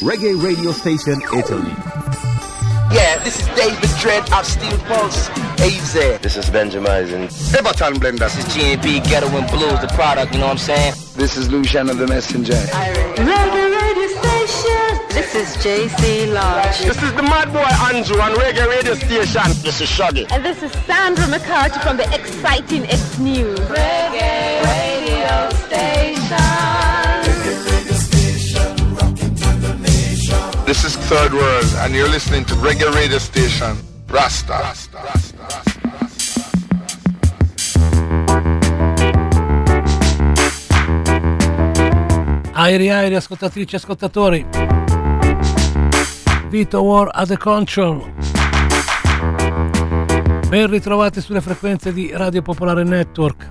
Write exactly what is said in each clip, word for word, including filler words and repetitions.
Reggae Radio Station Italy. Yeah, this is David Dredd of Steel Pulse, A Z. This is Benjamin. Everton Blender. This is G and B Ghetto and Blues, the product, you know what I'm saying? This is Luciano the Messenger. Reggae Radio Station. This is J C Lodge. This is the Mad Boy Andrew on Reggae Radio Station. This is Shaggy. And this is Sandra McCarthy from the exciting X News. Reggae Radio Station. This is Third World, and you're listening to Reggae Radio Station, Rasta. Rasta, Rasta, Rasta, Rasta. Airi airi, ascoltatrici e ascoltatori. Vito War at the Control. Ben ritrovati sulle frequenze di Radio Popolare Network.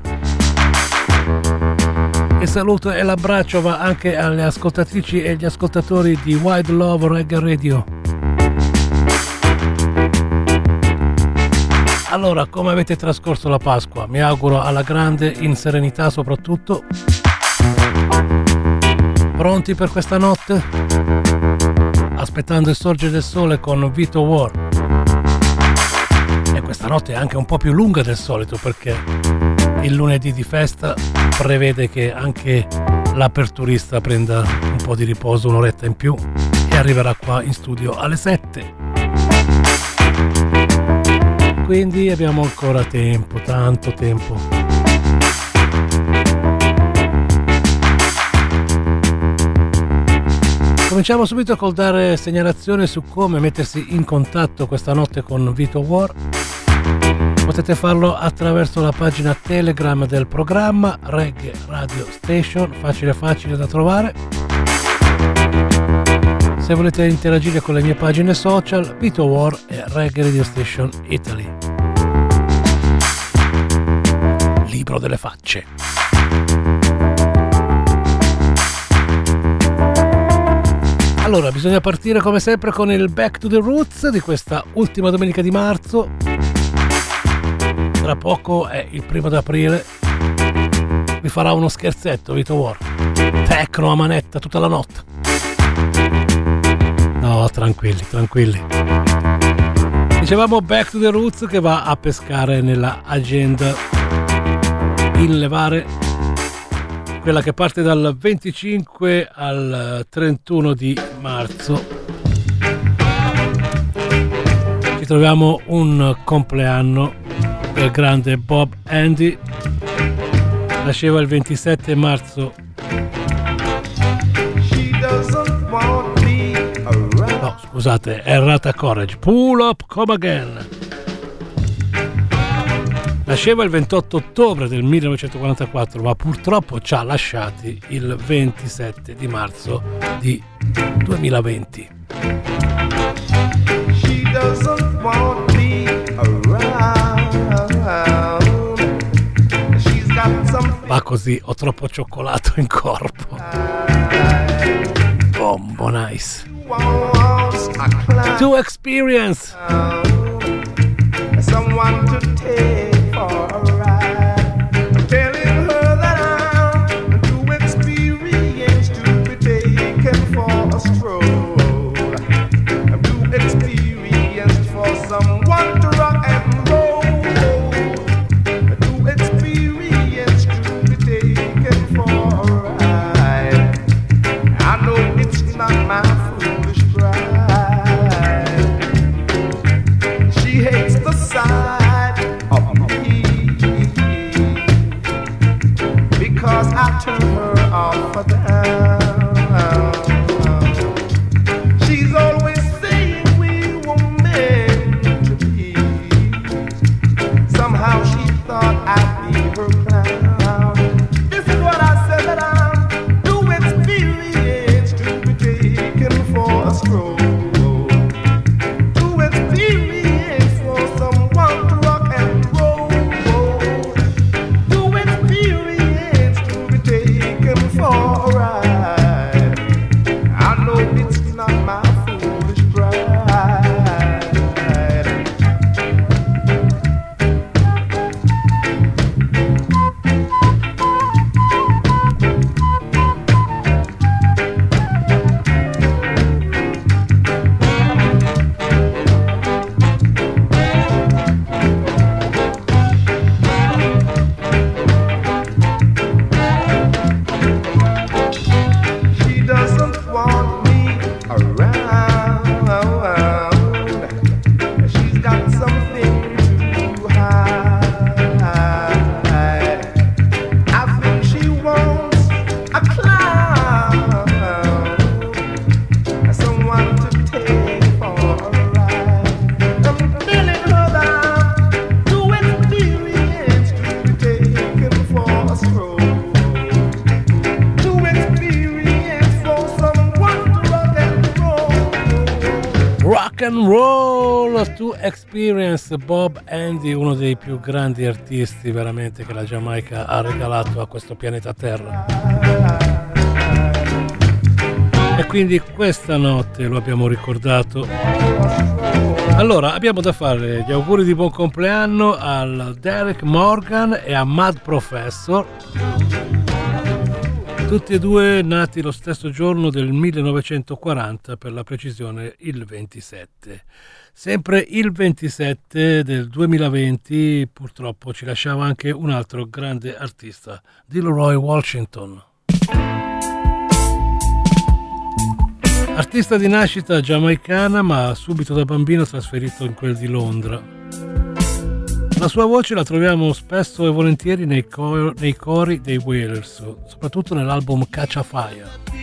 Il saluto e l'abbraccio va anche alle ascoltatrici e gli ascoltatori di Wide Love Reggae Radio. Allora, come avete trascorso la Pasqua? Mi auguro alla grande, in serenità soprattutto. Pronti per questa notte? Aspettando il sorgere del sole con Vito War. E questa notte è anche un po' più lunga del solito perché il lunedì di festa prevede che anche l'aperturista prenda un po' di riposo, un'oretta in più, e arriverà qua in studio alle sette. Quindi abbiamo ancora tempo, tanto tempo. Cominciamo subito col dare segnalazione su come mettersi in contatto questa notte con Vito War. Potete farlo attraverso la pagina Telegram del programma Reggae Radio Station, facile facile da trovare. Se volete interagire con le mie pagine social, Vito War e Reggae Radio Station Italy. Libro delle facce. Allora, bisogna partire come sempre con il Back to the Roots di questa ultima domenica di marzo. Tra poco è il primo d'aprile. Vi farà uno scherzetto Vito War. Tecno a manetta tutta la notte. No, tranquilli, tranquilli. Dicevamo Back to the Roots che va a pescare nella agenda in levare, quella che parte dal venticinque al trentuno di marzo. Ci troviamo un compleanno del grande Bob Andy. Nasceva il ventisette marzo. No, scusate, errata correge. Pull up, come again. Nasceva il ventotto ottobre del millenovecentoquarantaquattro, ma purtroppo ci ha lasciati il ventisette di marzo di duemilaventi. She doesn't want me around. She's got some. Va così, ho troppo cioccolato in corpo. Bombo nice. To experience. Someone to take for a ride. I'm telling her that I'm too experienced to be taken for a stroll. I'm too experienced for someone to rock and roll. I'm too experienced to be taken for a ride. I know it's not my foolish pride. She hates the sight of and Roll to Experience, Bob Andy, uno dei più grandi artisti veramente che la Giamaica ha regalato a questo pianeta Terra. E quindi questa notte lo abbiamo ricordato. Allora, abbiamo da fare gli auguri di buon compleanno al Derek Morgan e a Mad Professor, tutti e due nati lo stesso giorno del millenovecentoquaranta, per la precisione il ventisette. Sempre il ventisette del duemilaventi purtroppo ci lasciava anche un altro grande artista, Delroy Washington. Artista di nascita giamaicana, ma subito da bambino trasferito in quel di Londra. La sua voce la troviamo spesso e volentieri nei, cor- nei cori dei Wailers, soprattutto nell'album Catch a Fire.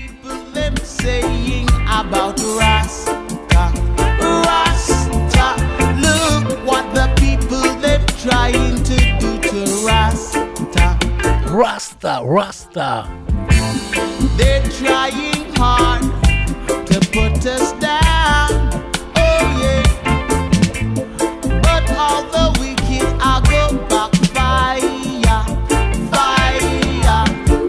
Rasta, Rasta. They're trying hard to put us down. Oh yeah. But all the wicked I go back fire, fire.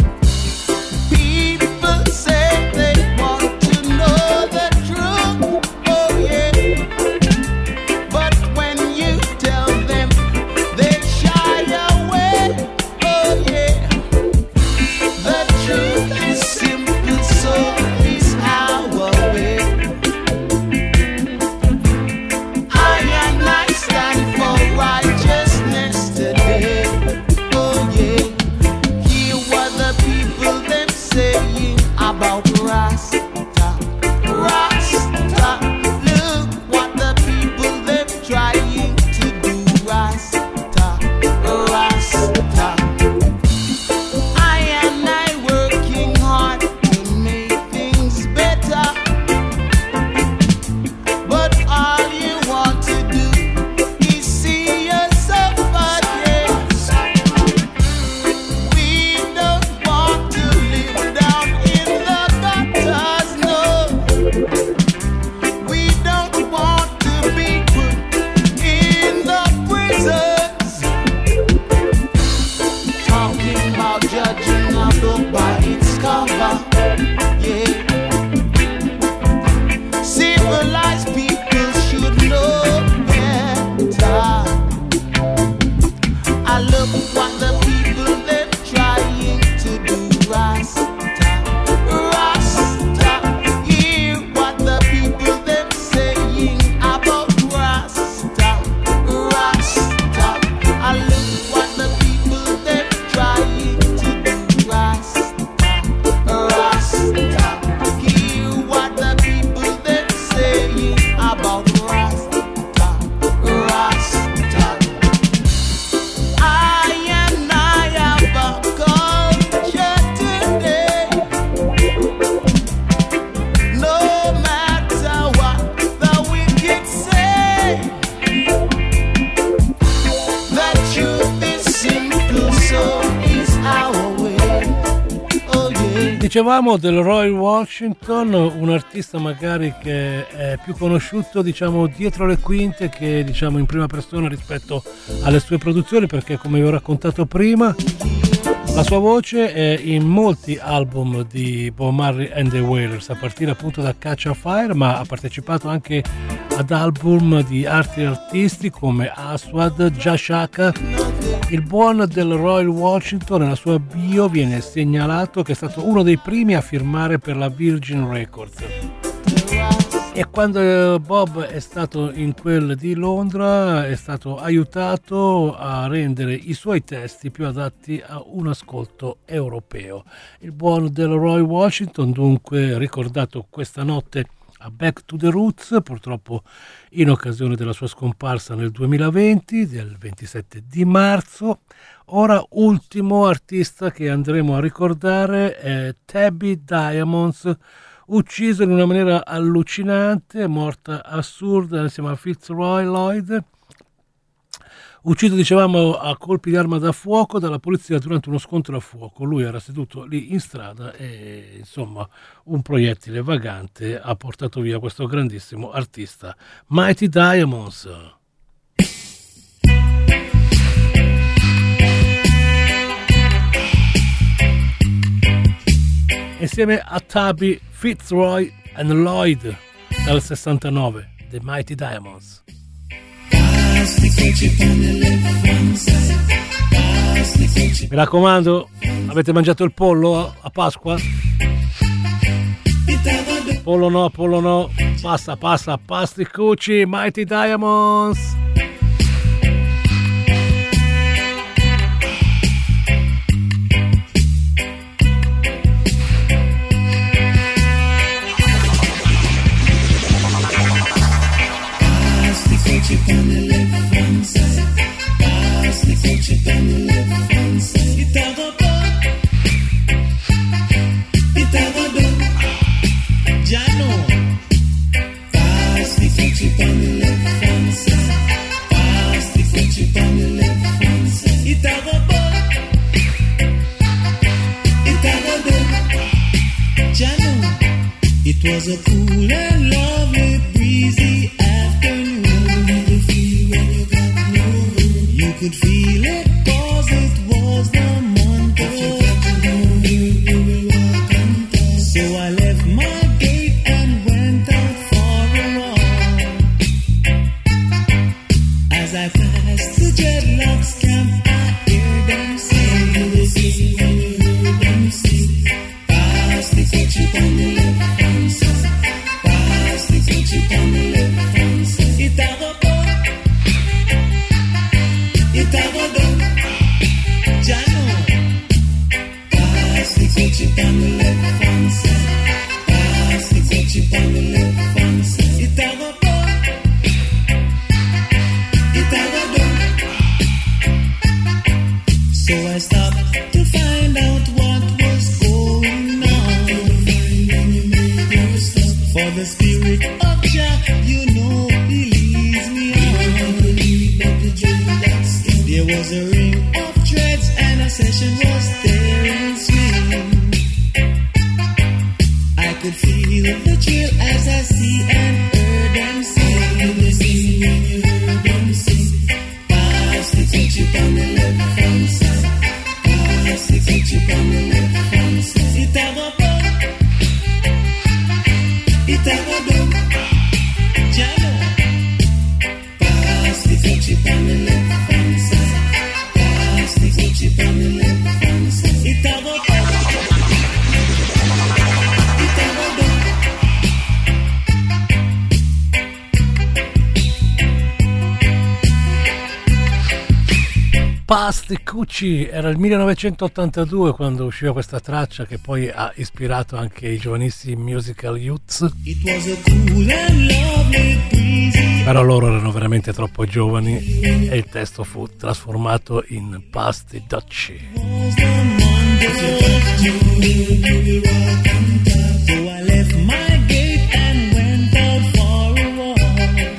People say they want to know the truth. Oh yeah. But when you tell them, they shy away. Oh yeah. The truth is simple, so is our way. I and I stand for righteousness today. Oh yeah. Hear what the people them saying about Rasta. Rasta. Look what the people them trying to do. Rasta. Rasta. I and I working hard to make things better, but all you want to do is see yourself again. We don't want to live down in the gutters, no. We don't want to be put in the prisons. Talking about judging a book by its cover, yeah. Civilized people should know better. I look what the people they're trying to do. Rasta, Rasta. Hear what the people they're saying about Rasta, Rasta. I look what the people they're trying to do. Rasta, Rasta. Hear what the people they're saying about Rasta, Rasta. I and I have a culture today. No matter what the wicked say, the truth is simple, so is our way. Oh yeah. Dicevamo del Roy Washington, un artista magari che è più conosciuto, diciamo, dietro le quinte che, diciamo, in prima persona rispetto alle sue produzioni, perché, come vi ho raccontato prima, la sua voce è in molti album di Bob Marley and the Wailers, a partire appunto da Catch a Fire, ma ha partecipato anche ad album di altri artisti come Aswad, Jashaka. Il buon del Roy Washington, nella sua bio viene segnalato che è stato uno dei primi a firmare per la Virgin Records. E quando Bob è stato in quel di Londra è stato aiutato a rendere i suoi testi più adatti a un ascolto europeo. Il buon Delroy Washington, dunque, ricordato questa notte a Back to the Roots, purtroppo in occasione della sua scomparsa nel duemilaventi, del ventisette di marzo. Ora, ultimo artista che andremo a ricordare è Tabby Diamonds, ucciso in una maniera allucinante, morta assurda insieme a Fitzroy Lloyd, Ucciso, dicevamo, a colpi di arma da fuoco dalla polizia durante uno scontro a fuoco. Lui era seduto lì in strada e, insomma, un proiettile vagante ha portato via questo grandissimo artista. Mighty Diamonds. Insieme a Tabby, Fitzroy and Lloyd dal sessantanove, The Mighty Diamonds. Mi raccomando, avete mangiato il pollo a Pasqua? Pollo no, pollo no, passa, passa, pasticucci, Mighty Diamonds. Chip on the left hand side, pass the chip on the left hand side. It a go done, it a go done. Jano, pass the chip on the left hand side, pass the chip on the left hand side. It a go done, it a go done. Jano, it was a cool and lovely breezy afternoon. You could feel it cause it was the month of June. So I left my gate and went out for a walk. As I passed the dreadlocks camp, I hear them sing. When you hear them sing, pass the ketchup on the left hand side, pass the ketchup on the left hand side. It a go it a go down, Jano. Pass the ketchup on the left hand side, pass the ketchup on the left hand side. It a go down, it a go down. So I stopped to find out what was going on. For the spirit of Jah, you know, he leads me on. There was a ring of dreads and a session was there in swing. I could feel the thrill as I see and heard them sing. They sing when you heard them sing. Pass the ketchup on the left hand side, pass the ketchup on the left hand side. It a go down, it a go down, Jano. Pass the ketchup on the left hand side. Chip on the left hand side. It a go down, it a go down. Pasticucci, era il millenovecentottantadue quando usciva questa traccia che poi ha ispirato anche i giovanissimi Musical Youths. It was a cool and lovely breezy. Però loro erano veramente troppo giovani e il testo fu trasformato in Pasticucci. So I left my gate and went out for a walk.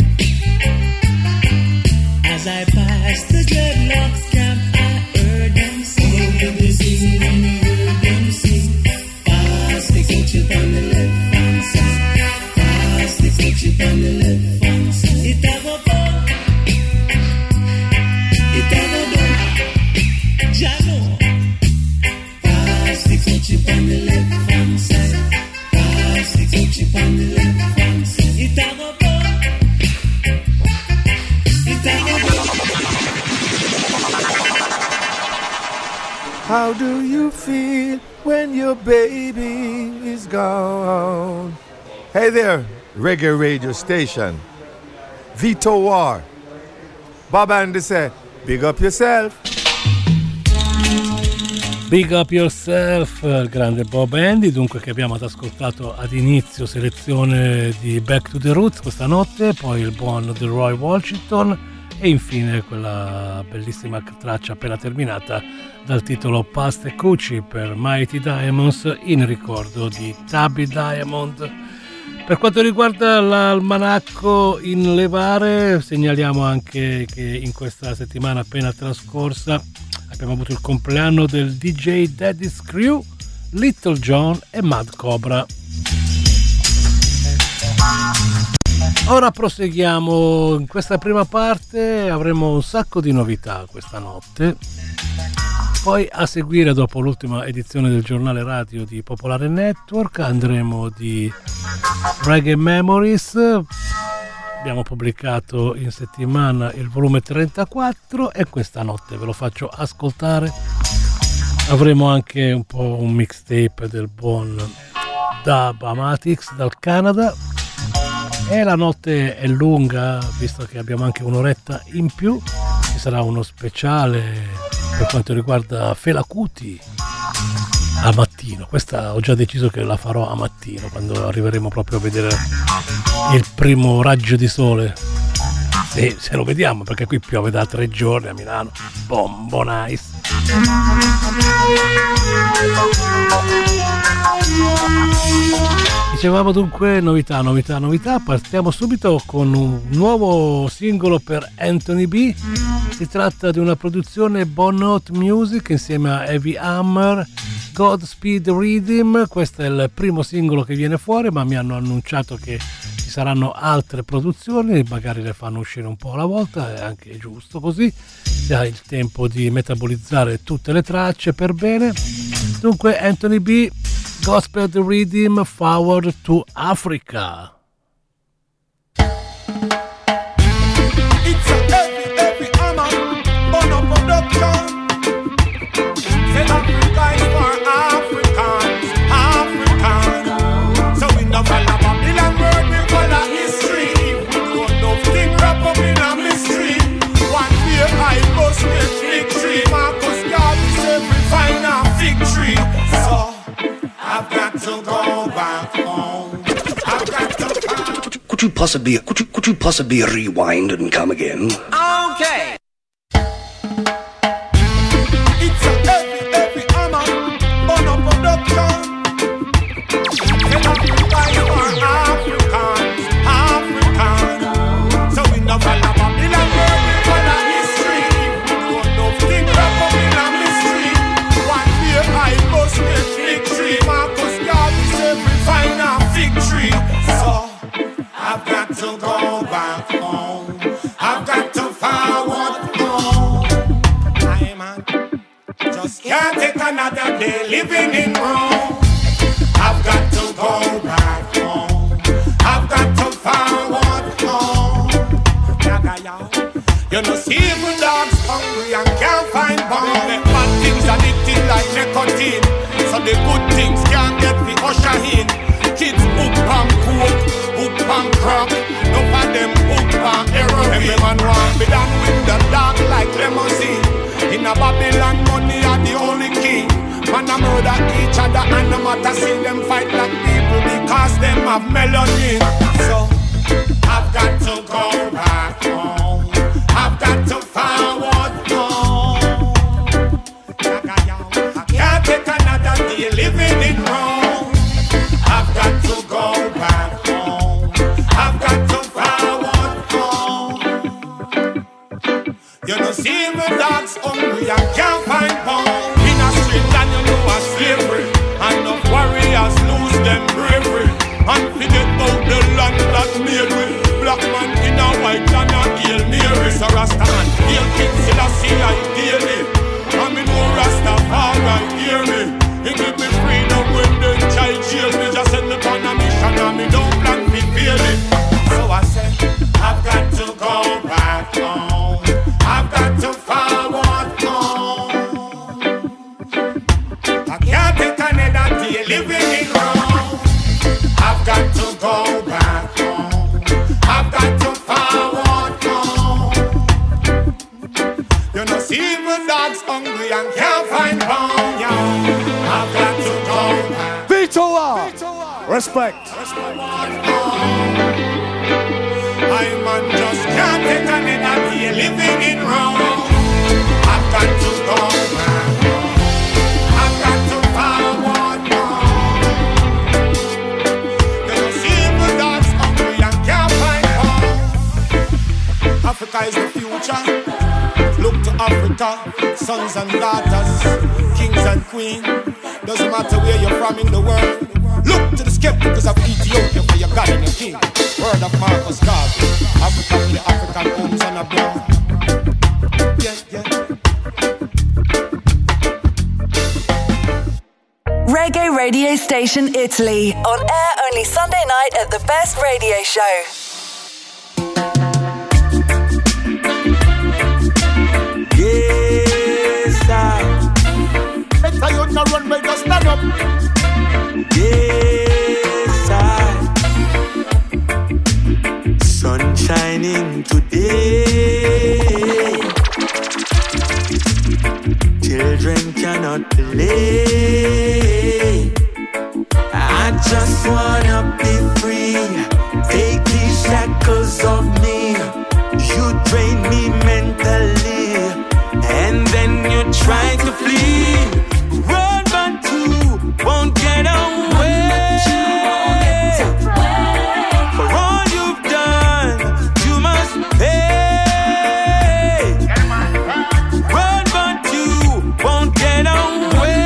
As I passed the dreadlocks camp, I heard them sing. They sing when you heard them sing. Pass the ketchup on the left hand side, pass the ketchup on the left hand side. It a go down, it a go down, Jano. Pass the ketchup on the left hand side, pass the ketchup on the left hand side. It a go down, it a go down. How do you feel when your baby is gone? Hey there, Reggae Radio Station. Vito War. Bob Andy say, big up yourself. Big Up Yourself, il grande Bob Andy, dunque, che abbiamo ascoltato ad inizio, selezione di Back to the Roots questa notte, poi il buon Delroy Washington e infine quella bellissima traccia appena terminata dal titolo Pasticucci per Mighty Diamonds in ricordo di Tabby Diamond. Per quanto riguarda l'almanacco in levare, segnaliamo anche che in questa settimana appena trascorsa abbiamo avuto il compleanno del D J Daddy's Crew, Little John e Mad Cobra. Ora proseguiamo, in questa prima parte avremo un sacco di novità questa notte, poi a seguire, dopo l'ultima edizione del giornale radio di Popolare Network, andremo di Reggae Memories. Abbiamo pubblicato in settimana il volume trentaquattro e questa notte ve lo faccio ascoltare. Avremo anche un po' un mixtape del buon Dub Amatix dal Canada. E la notte è lunga, visto che abbiamo anche un'oretta in più. Ci sarà uno speciale per quanto riguarda Fela Kuti al mattino. Questa ho già deciso che la farò a mattino, quando arriveremo proprio a vedere il primo raggio di sole. Se, se lo vediamo, perché qui piove da tre giorni a Milano. Bombo nice. Dicevamo dunque novità, novità, novità. Partiamo subito con un nuovo singolo per Anthony B. Si tratta di una produzione Bon Note Music insieme a Heavy Hammer, Godspeed Rhythm. Questo è il primo singolo che viene fuori, ma mi hanno annunciato che ci saranno altre produzioni, magari le fanno uscire un po' alla volta, è anche giusto così, si ha il tempo di metabolizzare tutte le tracce per bene. Dunque Anthony B, Gospel Rhythm, Forward to Africa. It's a heavy, heavy hammer, Bono production. Say Africa is for Africans, Africans. So we no follow Babylon word, we follow history. We don't know thing wrap up in a mystery. One day I must get victory. Marcus Garvey said we find a victory. So I've got to go back home. I've got to find. Could you, could you possibly could you could you possibly rewind and come again? Okay. It's a heavy, heavy hammer, Bono production. Say Africa is for Africans, Africans. So we no follow Babylon word, we follow history. We don't know thing wrap up in a mystery. One day I must get victory. Marcus Garvey said we find a victory. So I've got to go back home. I've got to forward home. I man just can't take another day living in Rome. I've got to go back home. I've got to forward home. Yaga yaw. You know, see evil dogs hungry and can't find bone. The bad things addicted like nicotine, so the good things can't get the usher in. Kids hook on coke, hook on crack. No for them hook on heroin. Every man want be done with the dark like limousine. In a Babylon, money are the only king. Man a murder each other and no matter see them fight like people because them have melanin. So I've got to go back home. I've got to forward home. I can't take another day living in Rome. I've got to go back home. I've got to forward home. You know, see the dogs hungry and can't find bone. In a street and you know a slavery. And the warriors lose them bravery. And forget about the land that made with black man in a white and a Hail Mary. So Rasta man, Hail King Selassie I daily. And me know Rastafari hear me. He give me freedom when the child jail me. Just send me on a mission and me don't plan to fail it. So I said, I've got to go back home. I've got to forward home. I can't take another day living in Rome. I've got to go back home. I've got to forward home. You know, see the dogs hungry and can't find bone, yo. I've got to go back. Vito R. Respect. I man just can't take another day living in Rome. I've got to go back home. I've got to forward home. You know, see the Sons and daughters, kings and queens, doesn't matter where you're from in the world. Look to the skeptics of Ethiopia for your God and your king. Word of Marcus Garvey, Africa for the African homes and abroad. Yeah, yeah. Reggae Radio Station Italy, on air only Sunday night at the Best Radio Show. Better you not run, but just stand up. Yes, I. Sun shining today. Children cannot play. I just wanna be free. Take these shackles off me. You drain me mentally, and then you try to flee. Run, but you won't get away. For all you've done, you must pay. Run, but you won't get away.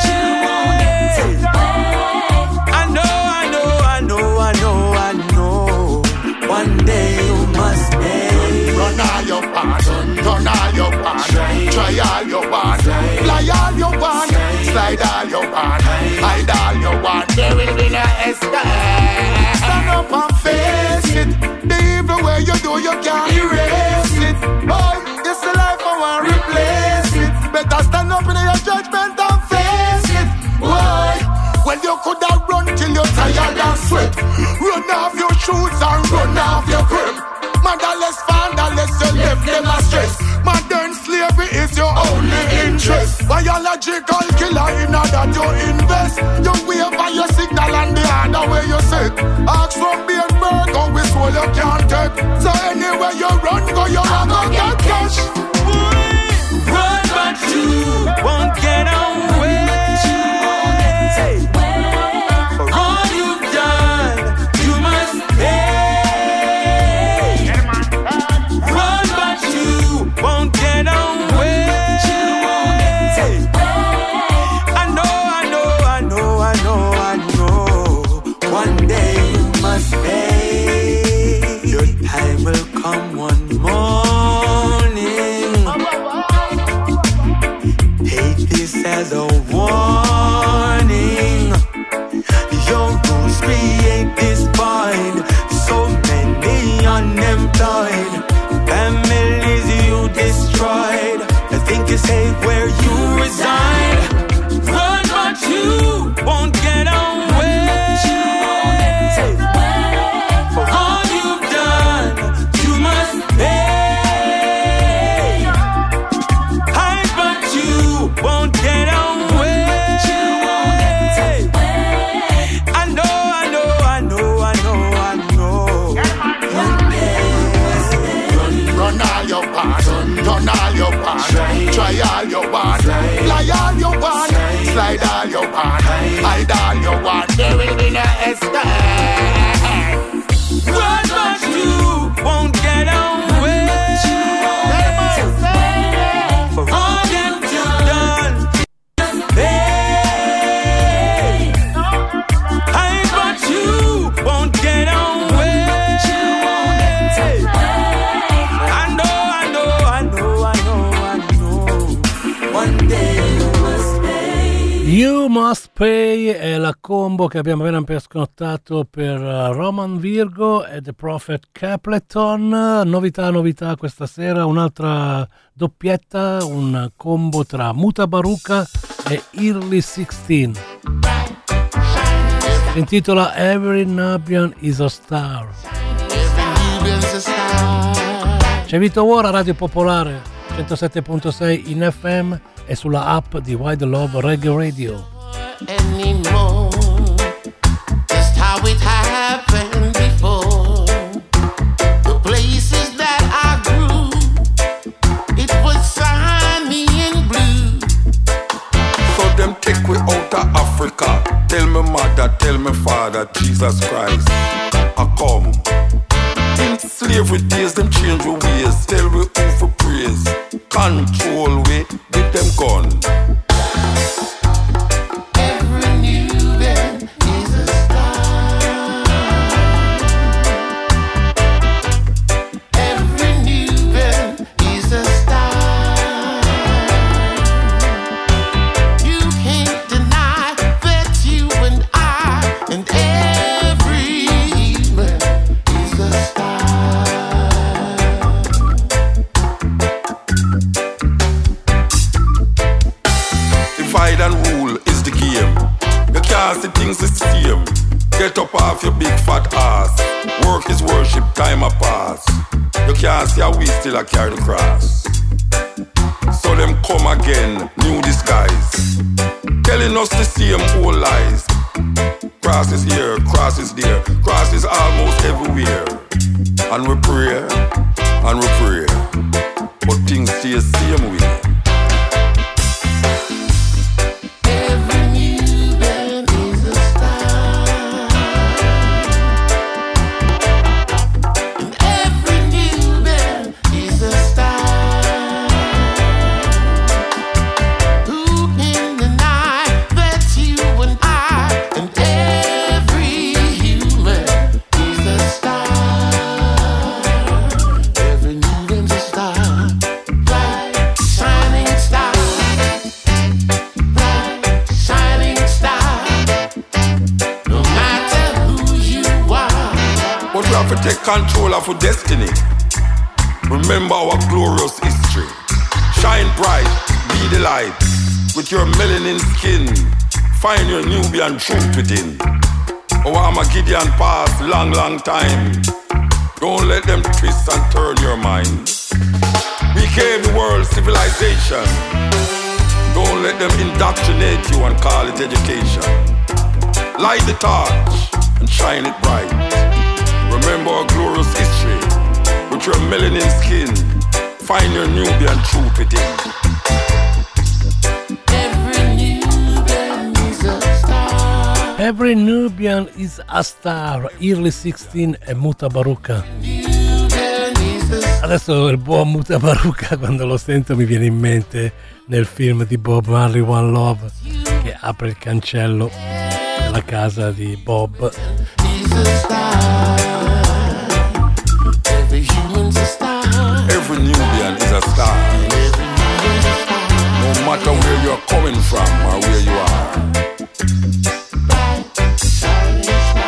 I know, I know, I know, I know, I know. One day you must pay. Run all your part, run all your part, try all your want, fly all your want, slide all your want, hide all your want. There will be no escape. Stand up and face it. The evil way you do, you can't erase it. Oh, this is life, I want to replace it. Better stand up in your judgment and face it. Why? Well, you could have run till you're tired and sweat. Run off your shoes and run off your grip. Motherless, fatherless, you left them a stress. Modern slavery is your only interest. Biological killer in order to invest. You wave for your signal and the other way you sit. Ask from Berenberg, how we swallow you can't take. So anywhere you run, go you run, go get cash. Run, but you won't get away. For all you've done, you must pay. Run, but you won't get away. I know, I know, I know, I know, I know. One day you must pay. Your time will come one morning. Take this as a warning. Your rules create this void. So many unemployed. Families you destroyed. I think you're safe where you reside. Run, but you won't get away. For all you've done, you must pay. Hide, but you won't get away. I know, I know, I know, I know, I know. Run all your part, run all your part, try all your want, fly all your want, slide all your want, hide all your want. There will be no escape. Run, but you won't get away. For all that you've done, pay. Hide, but you won't get away. I know, I know, I know, I know, I know. One day you must pay. You Must Pay è la combo che abbiamo appena pescottato per Roman Virgo e The Prophet Capleton. Novità, novità questa sera, un'altra doppietta, un combo tra Muta Baruka e Early sixteen. Si intitola Every Nubian is a Star. C'è Vito War a Radio Popolare centosette virgola sei in F M e sulla app di Wide Love Reggae Radio. Anymore, just how it happened before. The places that I grew, it was sunny and blue. So them take we out of Africa. Tell me mother, tell me father, Jesus Christ, I come. In slavery days, them change we ways. Tell we who for praise, control we Divide and rule is the game. You can't see things the same. Get up off your big fat ass. Work is worship, time a pass. You can't see how we still a carry the cross. So them come again, new disguise, telling us the same old lies. Cross is here, cross is there, cross is almost everywhere. And we pray, and we pray, but things stay the same way. Every new band is a star, and every new band is a star. Who can deny that you and I and every human is a star? Every new band's a star, bright shining star, bright shining star. No matter who you are, But we have to take control of our destiny. Remember our glorious history. Shine bright, be the light. With your melanin skin, find your Nubian truth within. Our Armageddon past long, long time. Don't let them twist and turn your mind. We gave the world civilization. Don't let them indoctrinate you and call it education. Light the torch and shine it bright. Remember our glorious history. With your melanin skin, find your Nubian truth within. every new band is a star. Every Nubian is a star, Early sixteen e Muta Baruka. New band is a star. Adesso il buon Muta Baruka, quando lo sento mi viene in mente nel film di Bob Marley One Love, che apre il cancello della casa di Bob. He's a star. Every human's a star. Every Nubian is a star. Every human's a star. No matter where you're coming from or where you are. Bright shining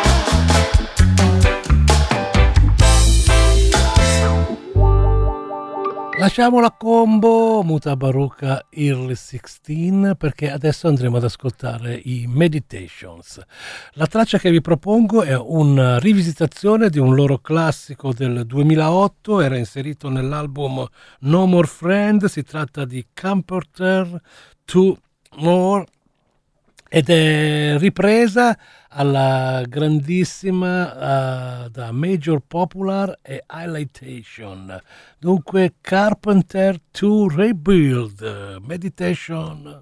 Lasciamo la combo Muta Baruka Early sixteen perché adesso andremo ad ascoltare i Meditations. La traccia che vi propongo è una rivisitazione di un loro classico del duemilaotto, era inserito nell'album No More Friend, si tratta di Comforter Two More ed è ripresa alla grandissima uh, da Major Popular e Highlightation. Dunque Carpenter to Rebuild, Meditation.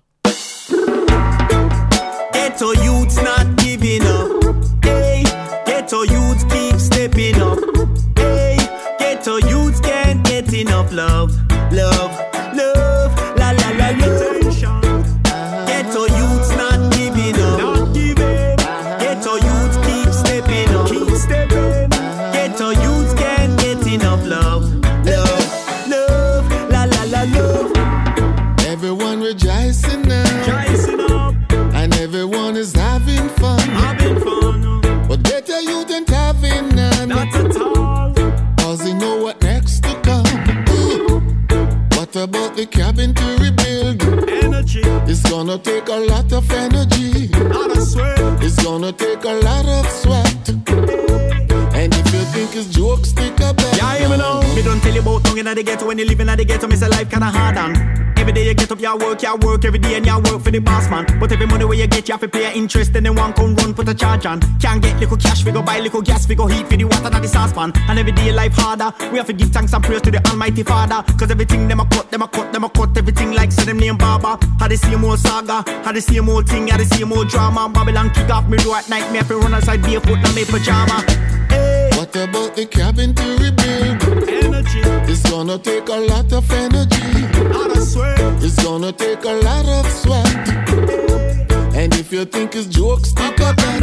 Ghetto youths not giving up. Hey, ghetto youths keep stepping up. Hey, ghetto youths can't get enough love, love, love, la la la love. Ghetto youths not giving up. Not giving. Ghetto youths keep stepping up. Keep stepping. Ghetto youths can't get enough love, love, love, la la la love. Everyone rejoicing now. Rejoicing up. And everyone is having fun. Having fun. But ghetto youth ain't having none. Not at all. Cause they know what next to come. Ooh. What about the cabin to rebuild? Energy. It's gonna take a lot of energy. Not a sweat. It's gonna take a lot of sweat. And if you think it's jokes, stick a bet. Yeah, you know. Me don't tell you about tongue in the ghetto. When you live in the ghetto, me say life kinda hard on. Every day you get up, you work, you work every day and you work for the boss man. But every money where you get, you have to pay interest and then one come run, put a charge on. Can't get little cash, we go buy little gas, we go heat for the water that the saucepan. And every day life harder, we have to give thanks and praise to the Almighty Father. Cause everything them a cut, them a cut, them a cut, everything like say them name Baba. Had the same old saga, had the same old thing, had the same old drama. Babylon kick off me door at night, me have to run outside barefoot and make pajama. Hey. What about the cabin to rebuild? Energy. It's gonna take a lot of energy. Not a sweat. It's gonna take a lot of sweat. And if you think it's jokes, stick a bet.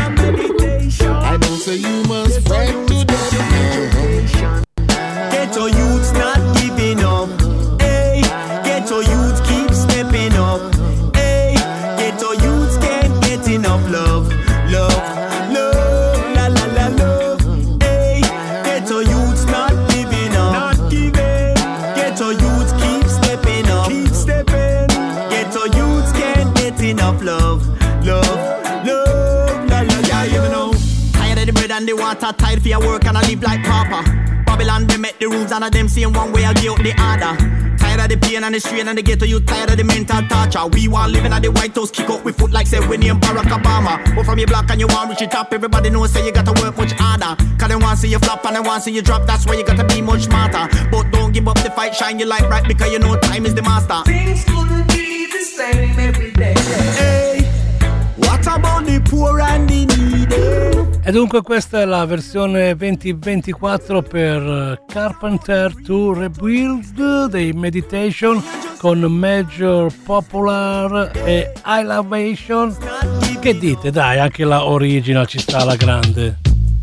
I don't say you must fight to death. Ghetto youths not giving up. Hey, ghetto youths keep stepping up. Hey, ghetto youths can't get enough love, love, love, la la la love. Hey, ghetto youths not giving up. Not giving. Ghetto youths keep stepping up. Keep stepping. Ghetto youths can't get enough love, love, love, la la, yeah, you know. Tired of the bread and the water, tired for your work and I live like Papa. Babylon, they make the rules and of them saying one way I give out the other. Tired of the pain and the strain and the ghetto, you tired of the mental torture. We want living at the White House, kick up with foot like say we name Barack Obama. But from your block and you want reach the top, everybody knows say you gotta work much harder. Cause they want see you flop and they want see you drop, that's why you gotta be much smarter. But don't give up the fight, shine your light bright because you know time is the master. Things couldn't be the same every day. Hey, what about the poor and the needy? E dunque questa è la versione venti ventiquattro per Carpenter to Rebuild dei Meditation con Major Popular e Elevation. Che dite? Dai, anche la original ci sta alla grande.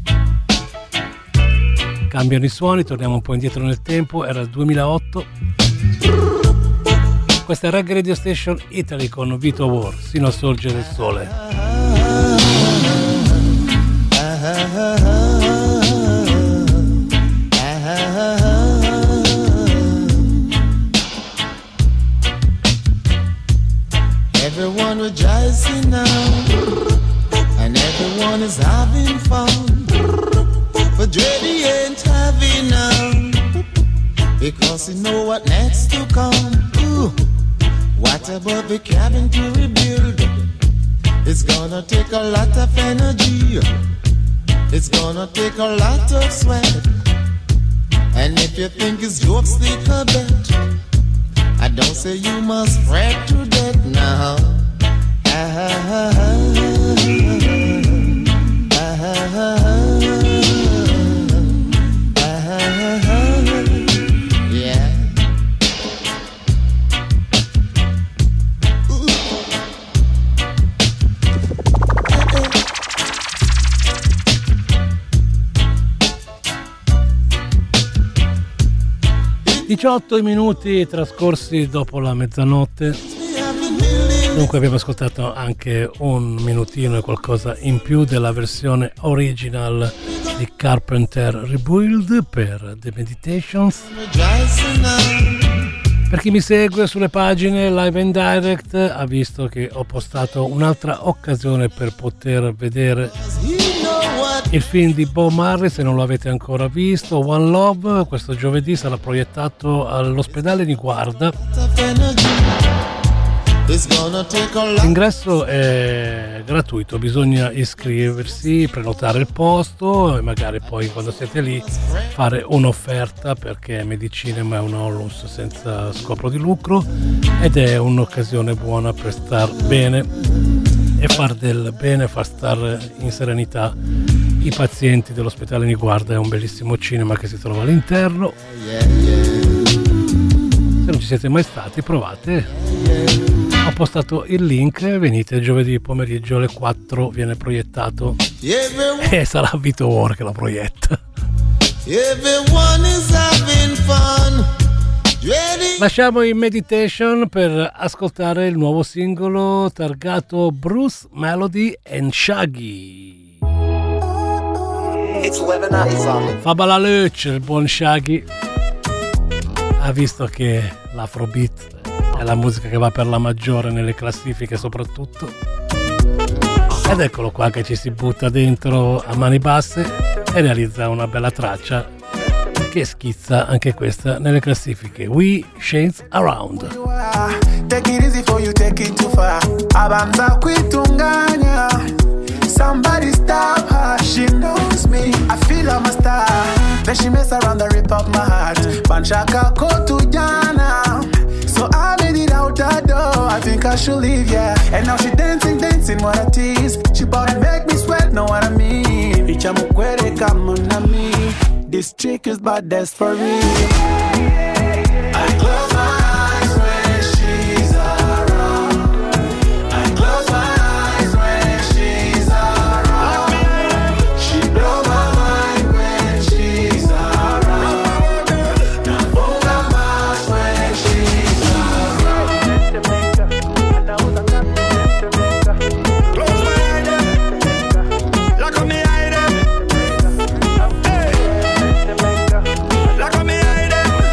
Cambiano i suoni, torniamo un po' indietro nel tempo, era il duemilaotto. Questa è Reggae Radio Station Italy con Vito War, sino al sorgere del sole. Everyone rejoicing now, and everyone is having fun. But Dreddy ain't having none, because you know what next to come. Ooh, what about the cabin to rebuild? It's gonna take a lot of energy. It's gonna take a lot of sweat. And if you think it's jokes, think a bet. I don't say you must fret to death now. Ah, ah, ah, ah, ah, yeah. diciotto minuti trascorsi dopo la mezzanotte, dunque abbiamo ascoltato anche un minutino e qualcosa in più della versione original di Carpenter Rebuild per The Meditations. Per chi mi segue sulle pagine Live and Direct ha visto che ho postato un'altra occasione per poter vedere il film di Bob Marley. Se non lo avete ancora visto, One Love, questo giovedì sarà proiettato all'ospedale di Guarda. L'ingresso è gratuito, bisogna iscriversi, prenotare il posto e magari poi quando siete lì fare un'offerta, perché Medicinema è un onlus senza scopo di lucro ed è un'occasione buona per star bene e far del bene, far star in serenità i pazienti dell'ospedale di Guarda. È un bellissimo cinema che si trova all'interno. Se non ci siete mai stati, provate. Ho postato il link, venite giovedì pomeriggio alle quattro, viene proiettato e sarà Vito War che lo proietta. Lasciamo in Meditation per ascoltare il nuovo singolo targato Bruce, Melody and Shaggy. Fa balla luce il buon Shaggy, ha visto che l'Afrobeat è la musica che va per la maggiore nelle classifiche soprattutto, ed eccolo qua che ci si butta dentro a mani basse e realizza una bella traccia che schizza anche questa nelle classifiche. We Shades Around. Take it easy for you, take it too far. Abanza kuitunganya. Somebody stop her, she knows me. I feel I'm a star. Then she mess around and rip up my heart. Banchaka ko to Jana. So I made it out the door. I think I should leave, yeah. And now she dancing, dancing, what a tease. She bout to make me sweat, know what I mean. Icha mukwere come on me. This chick is bad, that's for real. I close my eyes when she's around. I close my eyes when she's around. She blow my mind when she's around. Now funga mas when she's around. Close my eyes, lock on me eye them. Lock on me eye them.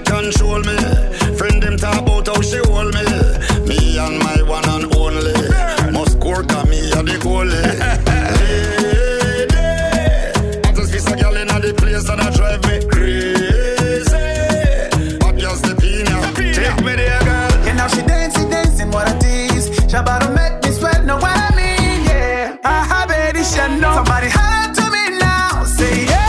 control me. Friend them talk about how she hold me. Me and my one and only. Must work on me and the goalie. Lady, I just be a girl in the place that I drive me crazy. But just the pina, take me there, girl. And now she dancing, dancing, what a tease. She about to make me sweat, know what I mean, yeah. I have it, she know. Somebody holler to me now, say yeah.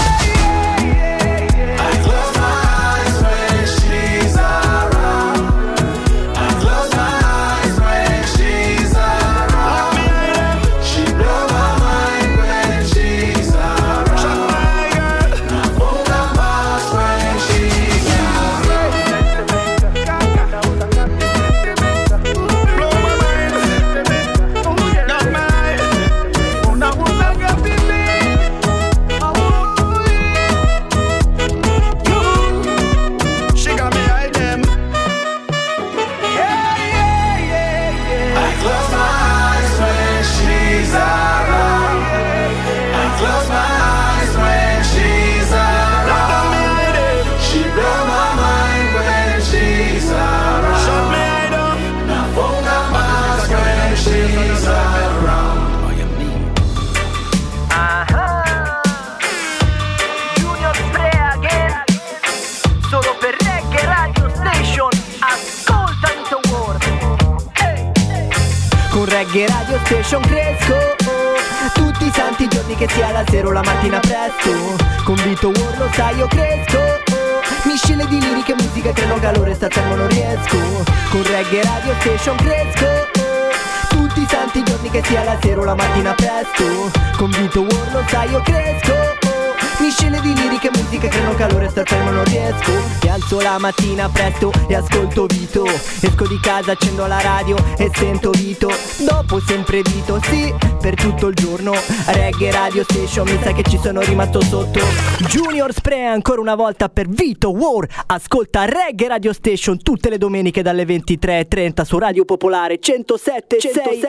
Reggae Radio Station cresco, tutti i santi giorni che sia la sera o la mattina presto. Con Vito War lo sai io cresco, miscele di liriche e musica creano calore, sta fermo non riesco. Con Reggae Radio Station cresco, tutti i santi giorni che sia la sera o la mattina presto. Con Vito War lo sai io cresco, miscele di liriche e musica creano calore, sta fermo non riesco. Mi alzo la mattina presto e ascolto Vito. Esco di casa, accendo la radio e sento Vito. Dopo sempre Vito, sì, per tutto il giorno. Reggae Radio Station, mi sa che ci sono rimasto sotto. Junior Spray ancora una volta per Vito War. Ascolta Reggae Radio Station tutte le domeniche dalle ventitré e trenta su Radio Popolare centosette e sei.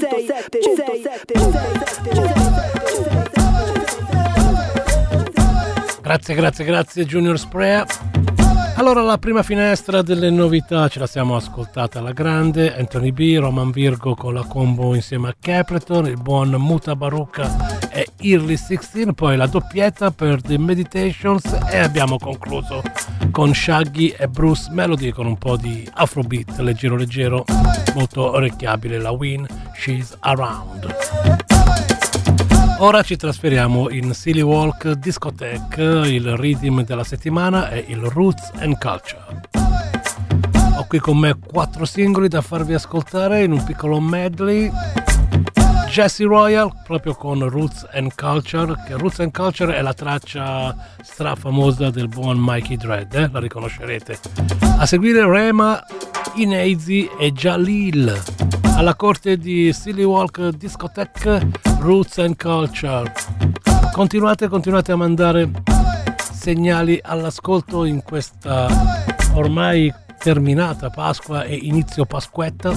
Grazie, grazie, grazie Junior Spray. Allora, la prima finestra delle novità ce la siamo ascoltata alla grande. Anthony B, Roman Virgo con la combo insieme a Capleton, il buon Muta Baruka e Early sedici, poi la doppietta per The Meditations e abbiamo concluso con Shaggy e Bruce Melody con un po' di Afrobeat leggero leggero, molto orecchiabile, la Win, She's Around. Ora ci trasferiamo in Silly Walk Discotheque, il rhythm della settimana è il Roots and Culture. Ho qui con me quattro singoli da farvi ascoltare in un piccolo medley. Jesse Royal, proprio con Roots and Culture, che Roots and Culture è la traccia strafamosa del buon Mikey Dread, eh? La riconoscerete. A seguire Rema, Inezi e Jalil. Alla corte di Silly Walk Discotheque, Roots and Culture. Continuate, continuate a mandare segnali all'ascolto in questa ormai terminata Pasqua e inizio Pasquetta.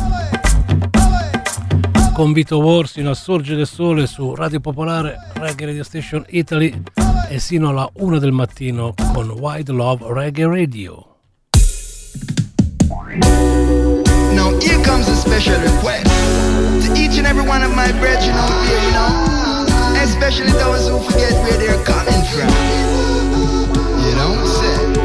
Con Vito War sino al sorgere del sole su Radio Popolare, Reggae Radio Station Italy e sino alla una del mattino con Wide Love Reggae Radio. Now here comes a special request to each and every one of my brethren out there, you know, especially those who forget where they're coming from. You know, say.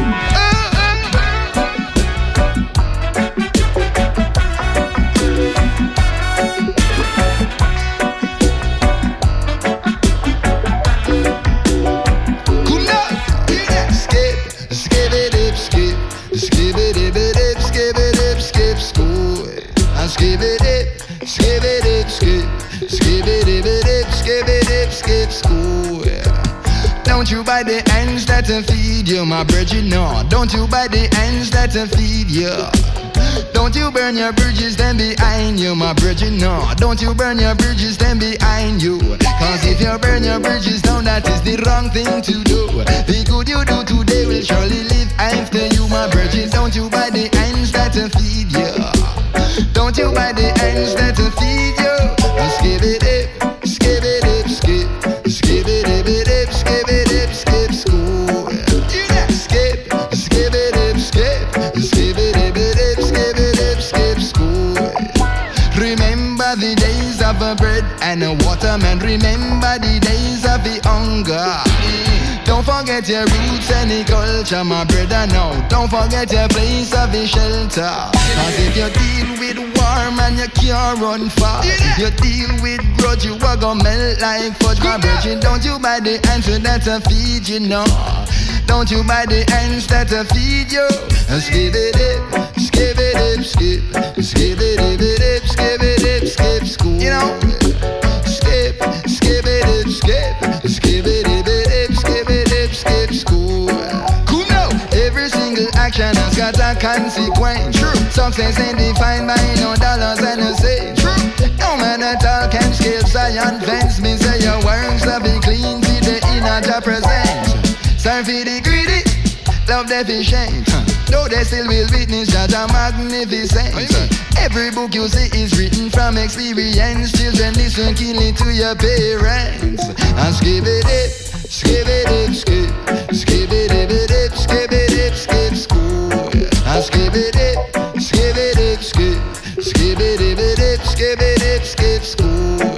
Skip it dip, skip it dip, skip, skip it dip, dip, skip it dip, skip school. Don't you bite the ends that feed you, my brethren, no. Don't you bite the ends that feed you. Don't you burn your bridges then behind you, my brethren, no. Don't you burn your bridges then behind you. Cause if you burn your bridges down, that is the wrong thing to do. The good you do today will surely live after you, my brethren. Don't you bite the ends that feed you. Don't you bite the ends that feed you. Skip it dip, skip it dip, skip, skip it dip, dip, skip it dip, skip school. Skip, skip it dip, skip, Remember the days of a bread and a water, man. Remember the days of the hunger. Don't forget your roots and the culture, my brother, no. Don't forget your place of the shelter. Cause if you deal with war, man, you can't run far. If you deal with grudge, you are gonna melt like fudge, my virgin. Don't you buy the answer that I feed you, no. Don't you buy the ants that I feed you. Skip it up, skip it up, skip. Skip it up, it up, skip it up, skip school. You know, skip, skip it up, skip. Skip it up, it up, skip it up, skip school. Cool now. Every single action has got a consequence. True. Success ain't defined by no dollars and no cents. True. No man at all can scale science fence. Me say your works have been clean to the inner to present. Serve for the greedy, love deficient. Though they still will witness that a magnificent. Every book you see is written from experience. Children listen keenly to your parents. And skip it up, skip it up, skip. Skip it up, it up, skip it up, skip school. And skip it up, skip it up, skip. Skip it up, it up, skip it up, skip school.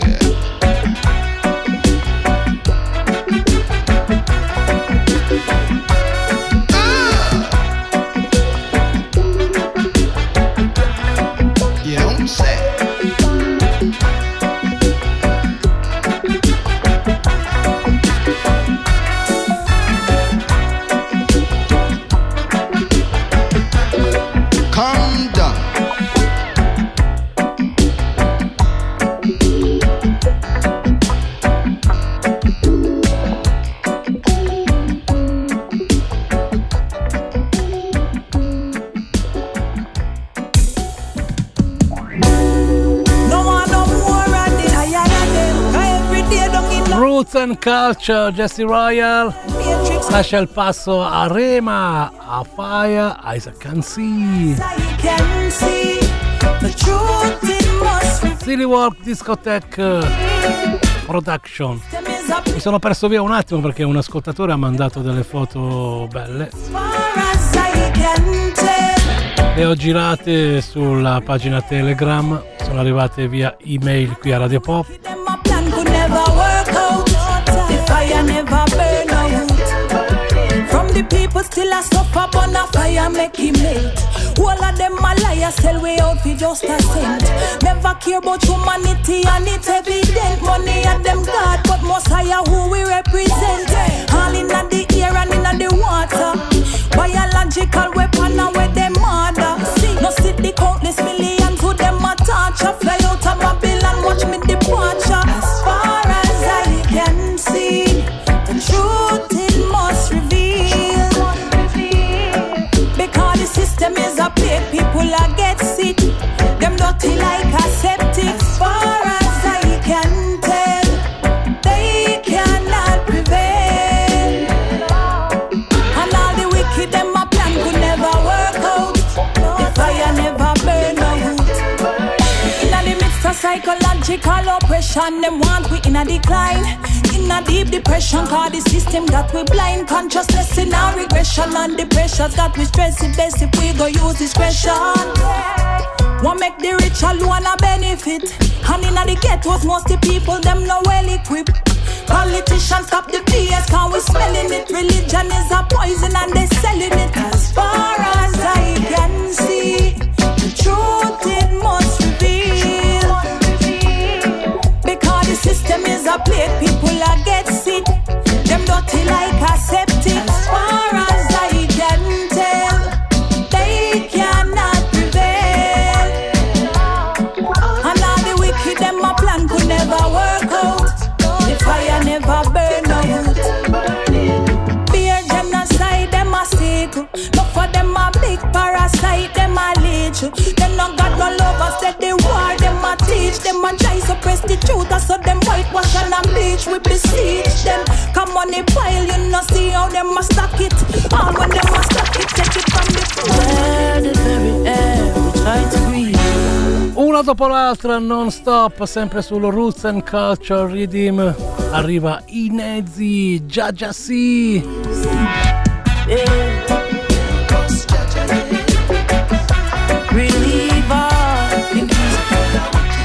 And Culture, Jesse Royal lascia il passo a Rema, a Fire, Isaac Kansi, Silly Walk Discotheque Production. Mi sono perso via un attimo perché un ascoltatore ha mandato delle foto belle, le ho girate sulla pagina Telegram, sono arrivate via email qui a Radio Pop. Fire never burn out. From the people still a suffer, but a fire make him melt. All of them a liar, sell way out for just a cent. Never care about humanity and it's evident. Money and them God, but most higher who we represent. All in the air and in the water. Biological weapon and where them murder. No sit the countless millions who them a torture. Fly out of Babylon, watch me departure. As far as I can see, the truth it must reveal. Because the system is a play, people are get sick. Them dirty like a septic. As far as I can tell, they cannot prevail. And all the wicked them a plan could never work out. The fire never burn out. In the midst of psychological oppression, them want we in a decline. In a deep depression, cause the system got we blind. Consciousness in our regression, and the pressures got we stress it best if we go use discretion. One make the rich alone a benefit, and in the ghettos most the people them no well equipped. Politicians stop the B S cause we smelling it. Religion is a poison and they selling it. As far as I can see, the truth it must reveal. Because the system is a plate, people are get sick. Them dirty like a septic. As far as I can tell, they cannot prevail. And all the wicked them a plan could never work out. The fire never burn out. Beer genocide them a sickle. No for them a big parasite, them a leech. Them no got no lovers, that they war, them a teach. Them a try suppress the truth, so them whitewash and a bleach. We beseech them, come on the pile, you know see how them a stack it. All when them a stack it, take it from the where the very air we try to breathe. Una dopo l'altra non stop, sempre sullo Roots and Culture Rhythm. Arriva Inezi, Jaja C. Relieve all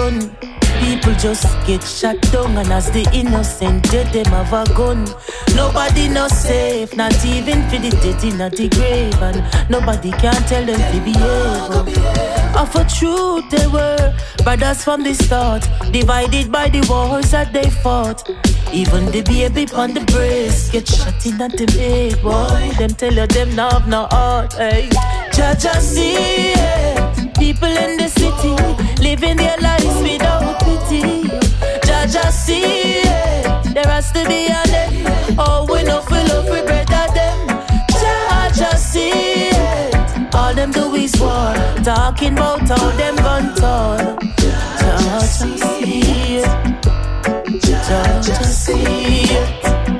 done. People just get shot down, and as the innocent dead, them have a gun. Nobody no safe, not even for the dead in the grave, and nobody can tell them to behave. Of a truth they were brothers from the start, divided by the wars that they fought. Even the baby on the breast get shot in at the head. Boy, them tell you them now have no heart. Hey, Jaja see it. People in the city living their lives without pity. Jaja see it. There has to be an end. Oh, we no feel love we better them. Jaja see it. All them do is war, talking about how them gun tall. Jaja see it. Jaja see it.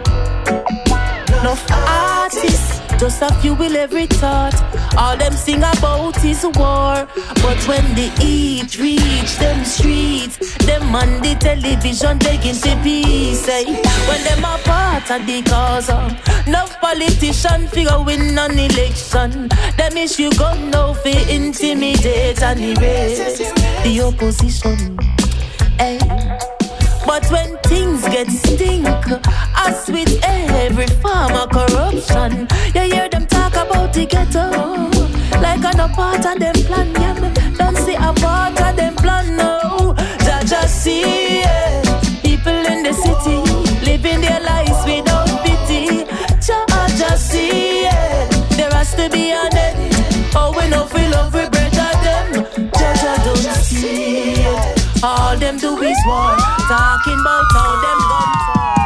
No artists, just a few will every thought. All them sing about is war. But when the heat reach them streets, them on the television begging to peace. Hey, when them a part of the cause of no politician figure win an election. Them issue gun no fi intimidate and erase the opposition. Hey. But when things get stink, as with every form of corruption, you hear them talk about the ghetto like I'm a part of them plan. Yeah, me don't see a part of them plan. No, Jaja see it. People in the city living their lives without pity. Jaja see it. There has to be an end. Oh, we no feel love we better them. Jaja don't see it. All them do is war, talking about how them gun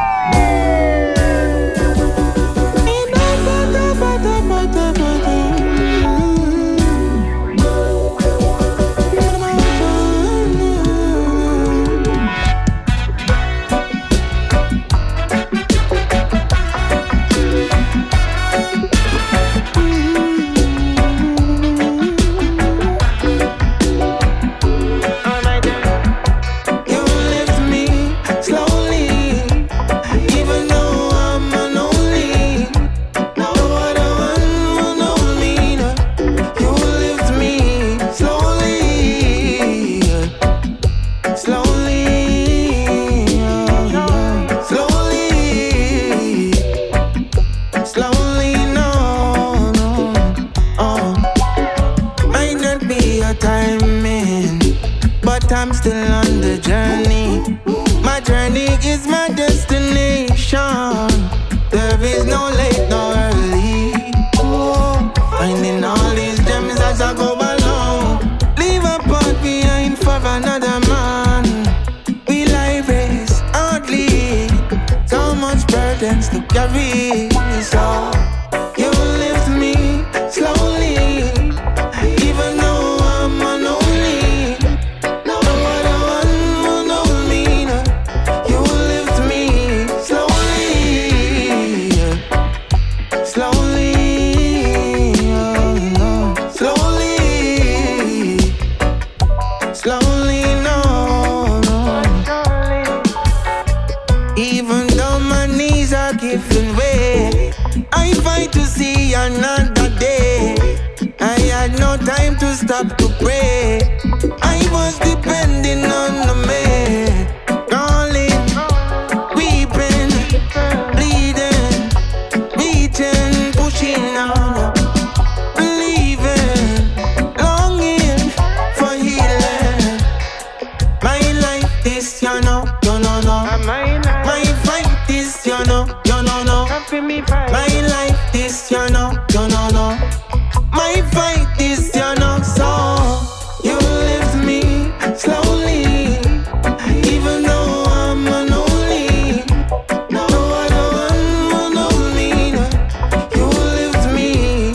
I'm still on the journey. My journey is my destination. There is no late, no early. Oh, finding all these gems as I go along. Leave a part behind for another man. We life race hardly. So much burdens to carry. So you lift me slowly. Even though I'm unholy. Another day, I had no time to stop to pray. I was depending on the man, calling, weeping, bleeding, reaching, pushing on, believing, longing for healing. My life is, you know, you know, no. My fight is, you know, you know, no. My life is, you know. No, no, no. My fight is, you know, so you lift me slowly, even though I'm unholy. No, I don't want me. You lift me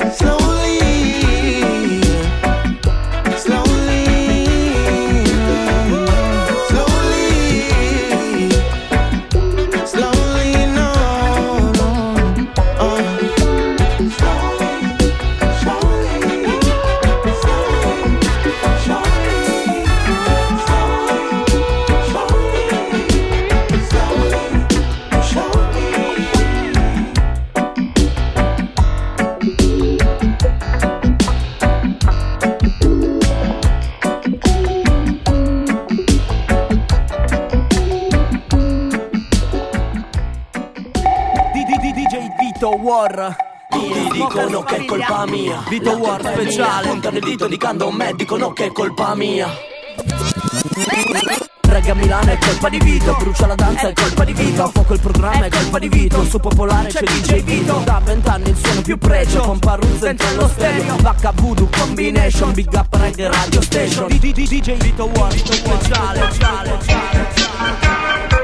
War. Tutti dicono che è colpa mia. Vito War speciale. Puntano il dito indicando un me, dicono che è colpa mia. Reggae a Milano è colpa di Vito, brucia la danza è colpa di Vito, a poco il programma è colpa di Vito, su popolare c'è D J Vito, da vent'anni il suono più pregio, con Paruzza dentro lo stereo, Vacca Voodoo Combination, Big Up Reggae Radio Station, D J Vito War, speciale, speciale, speciale.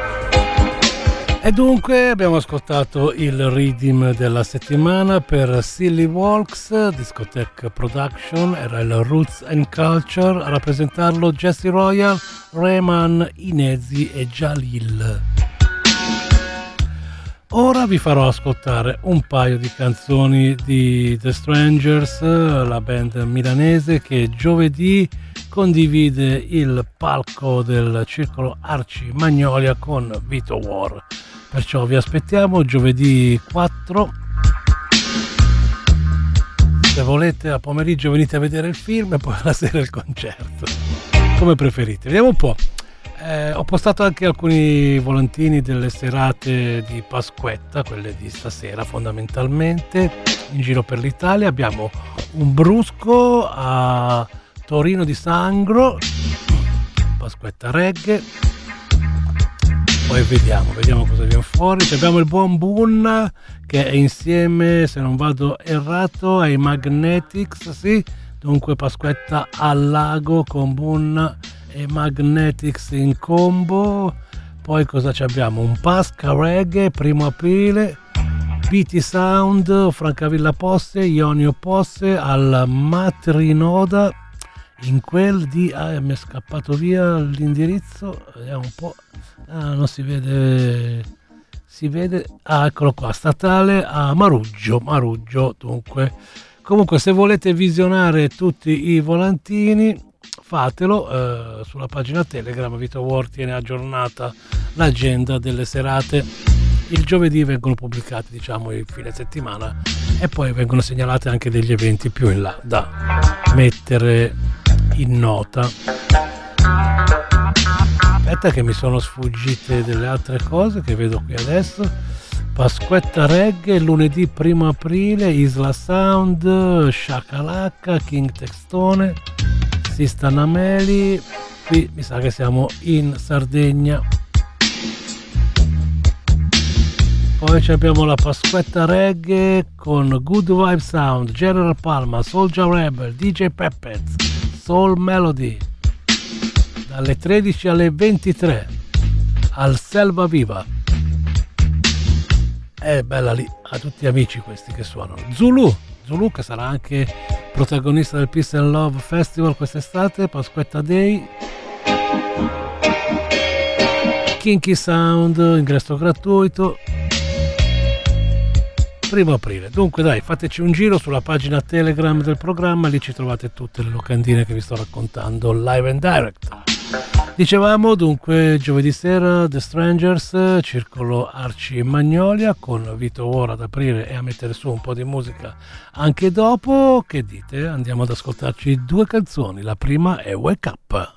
E dunque abbiamo ascoltato il Rhythm della settimana per Silly Walks, Discotheque Production, era il Roots and Culture, a rappresentarlo Jesse Royal, Rayman, Inezi e Jalil. Ora vi farò ascoltare un paio di canzoni di The Strangers, la band milanese che giovedì condivide il palco del Circolo Arci Magnolia con Vito War. Perciò vi aspettiamo giovedì quattro. Se volete a pomeriggio venite a vedere il film e poi alla sera il concerto, come preferite. Vediamo un po'. Eh, ho postato anche alcuni volantini delle serate di Pasquetta, quelle di stasera fondamentalmente, in giro per l'Italia. Abbiamo un Brusco a Torino di Sangro, Pasquetta Reggae. Poi vediamo, vediamo cosa viene fuori. Abbiamo il buon Boon che è insieme, se non vado errato, ai Magnetics, sì. Dunque Pasquetta al lago con Boon e Magnetics in combo. Poi cosa abbiamo? Un Pasca Reggae, primo aprile, B T Sound, Francavilla Posse, Ionio Posse al Matrinoda. In quel di... Ah, mi è scappato via l'indirizzo, vediamo un po'. Ah, non si vede, si vede, ah, eccolo qua, statale a Maruggio, Maruggio, dunque. Comunque se volete visionare tutti i volantini, fatelo, eh, sulla pagina Telegram. Vito War tiene aggiornata l'agenda delle serate. Il giovedì vengono pubblicati, diciamo, il fine settimana e poi vengono segnalati anche degli eventi più in là da mettere in nota. Aspetta che mi sono sfuggite delle altre cose che vedo qui adesso. Pasquetta Reggae, lunedì primo aprile, Isla Sound, Shakalaka, King Textone, Sista Nameli. Qui mi sa che siamo in Sardegna. Poi abbiamo la Pasquetta Reggae con Good Vibe Sound, General Palma, Soulja Rebel, D J Peppez, Soul Melody, dalle tredici alle ventitré al Selva Viva. È bella lì, a tutti gli amici questi che suonano. Zulu, Zulu che sarà anche protagonista del Peace and Love Festival quest'estate, Pasquetta Day. Kinky Sound, ingresso gratuito, primo aprile. Dunque dai, fateci un giro sulla pagina Telegram del programma, lì ci trovate tutte le locandine che vi sto raccontando live and direct. Dicevamo dunque giovedì sera The Strangers, Circolo Arci Magnolia, con Vito War ad aprire e a mettere su un po' di musica anche dopo. Che dite? Andiamo ad ascoltarci due canzoni. La prima è Wake Up.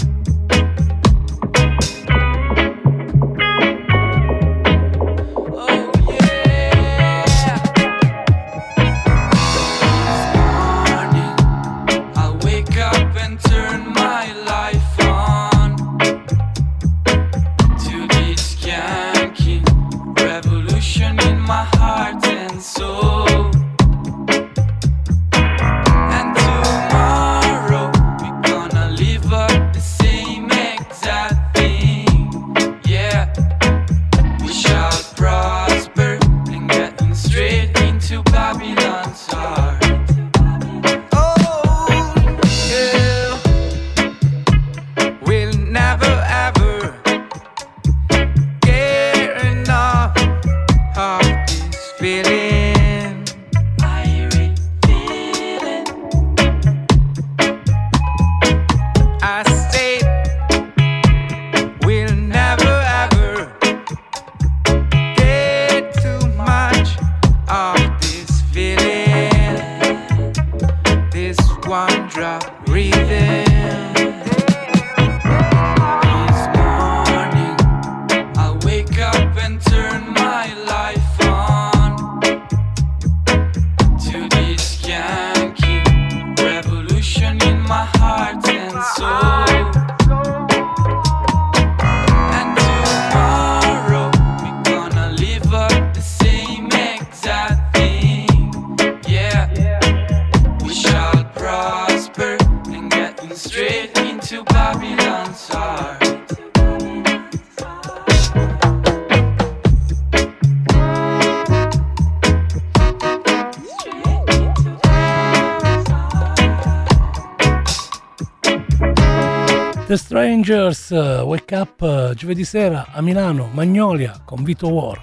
Oh Babylon's heart. The Strangers, uh, Wake Up, uh, giovedì sera a Milano, Magnolia con Vito War.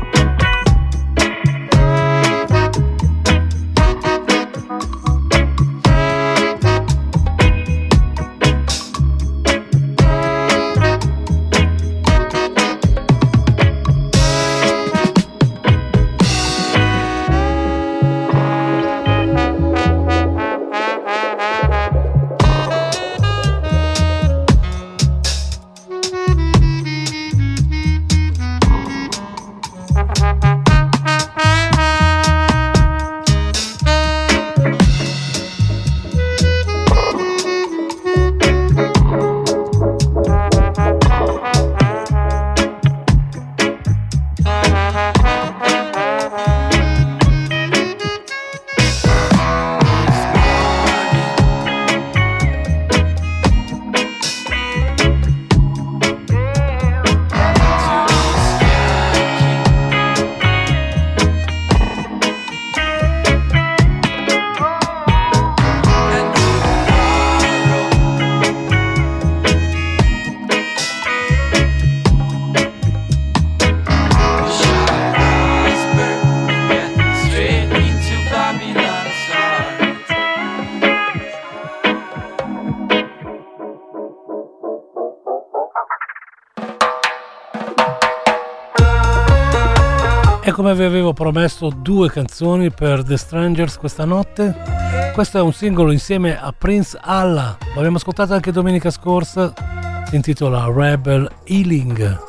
E come vi avevo promesso, due canzoni per The Strangers questa notte. Questo è un singolo insieme a Prince Allah, l'abbiamo ascoltato anche domenica scorsa, si intitola Rebel Healing.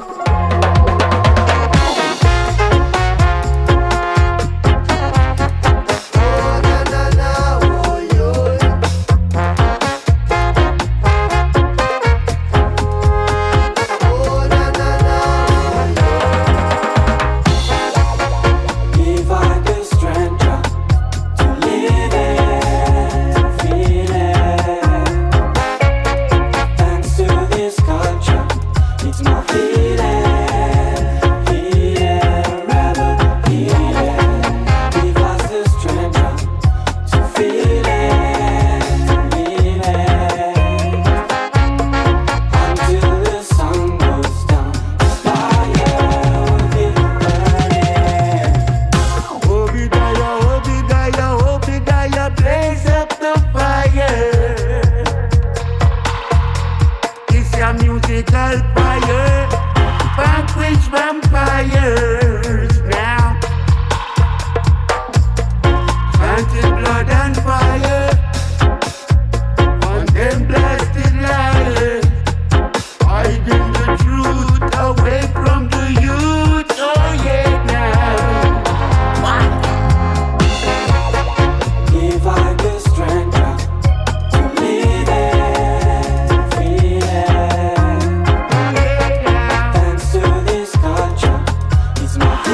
It's my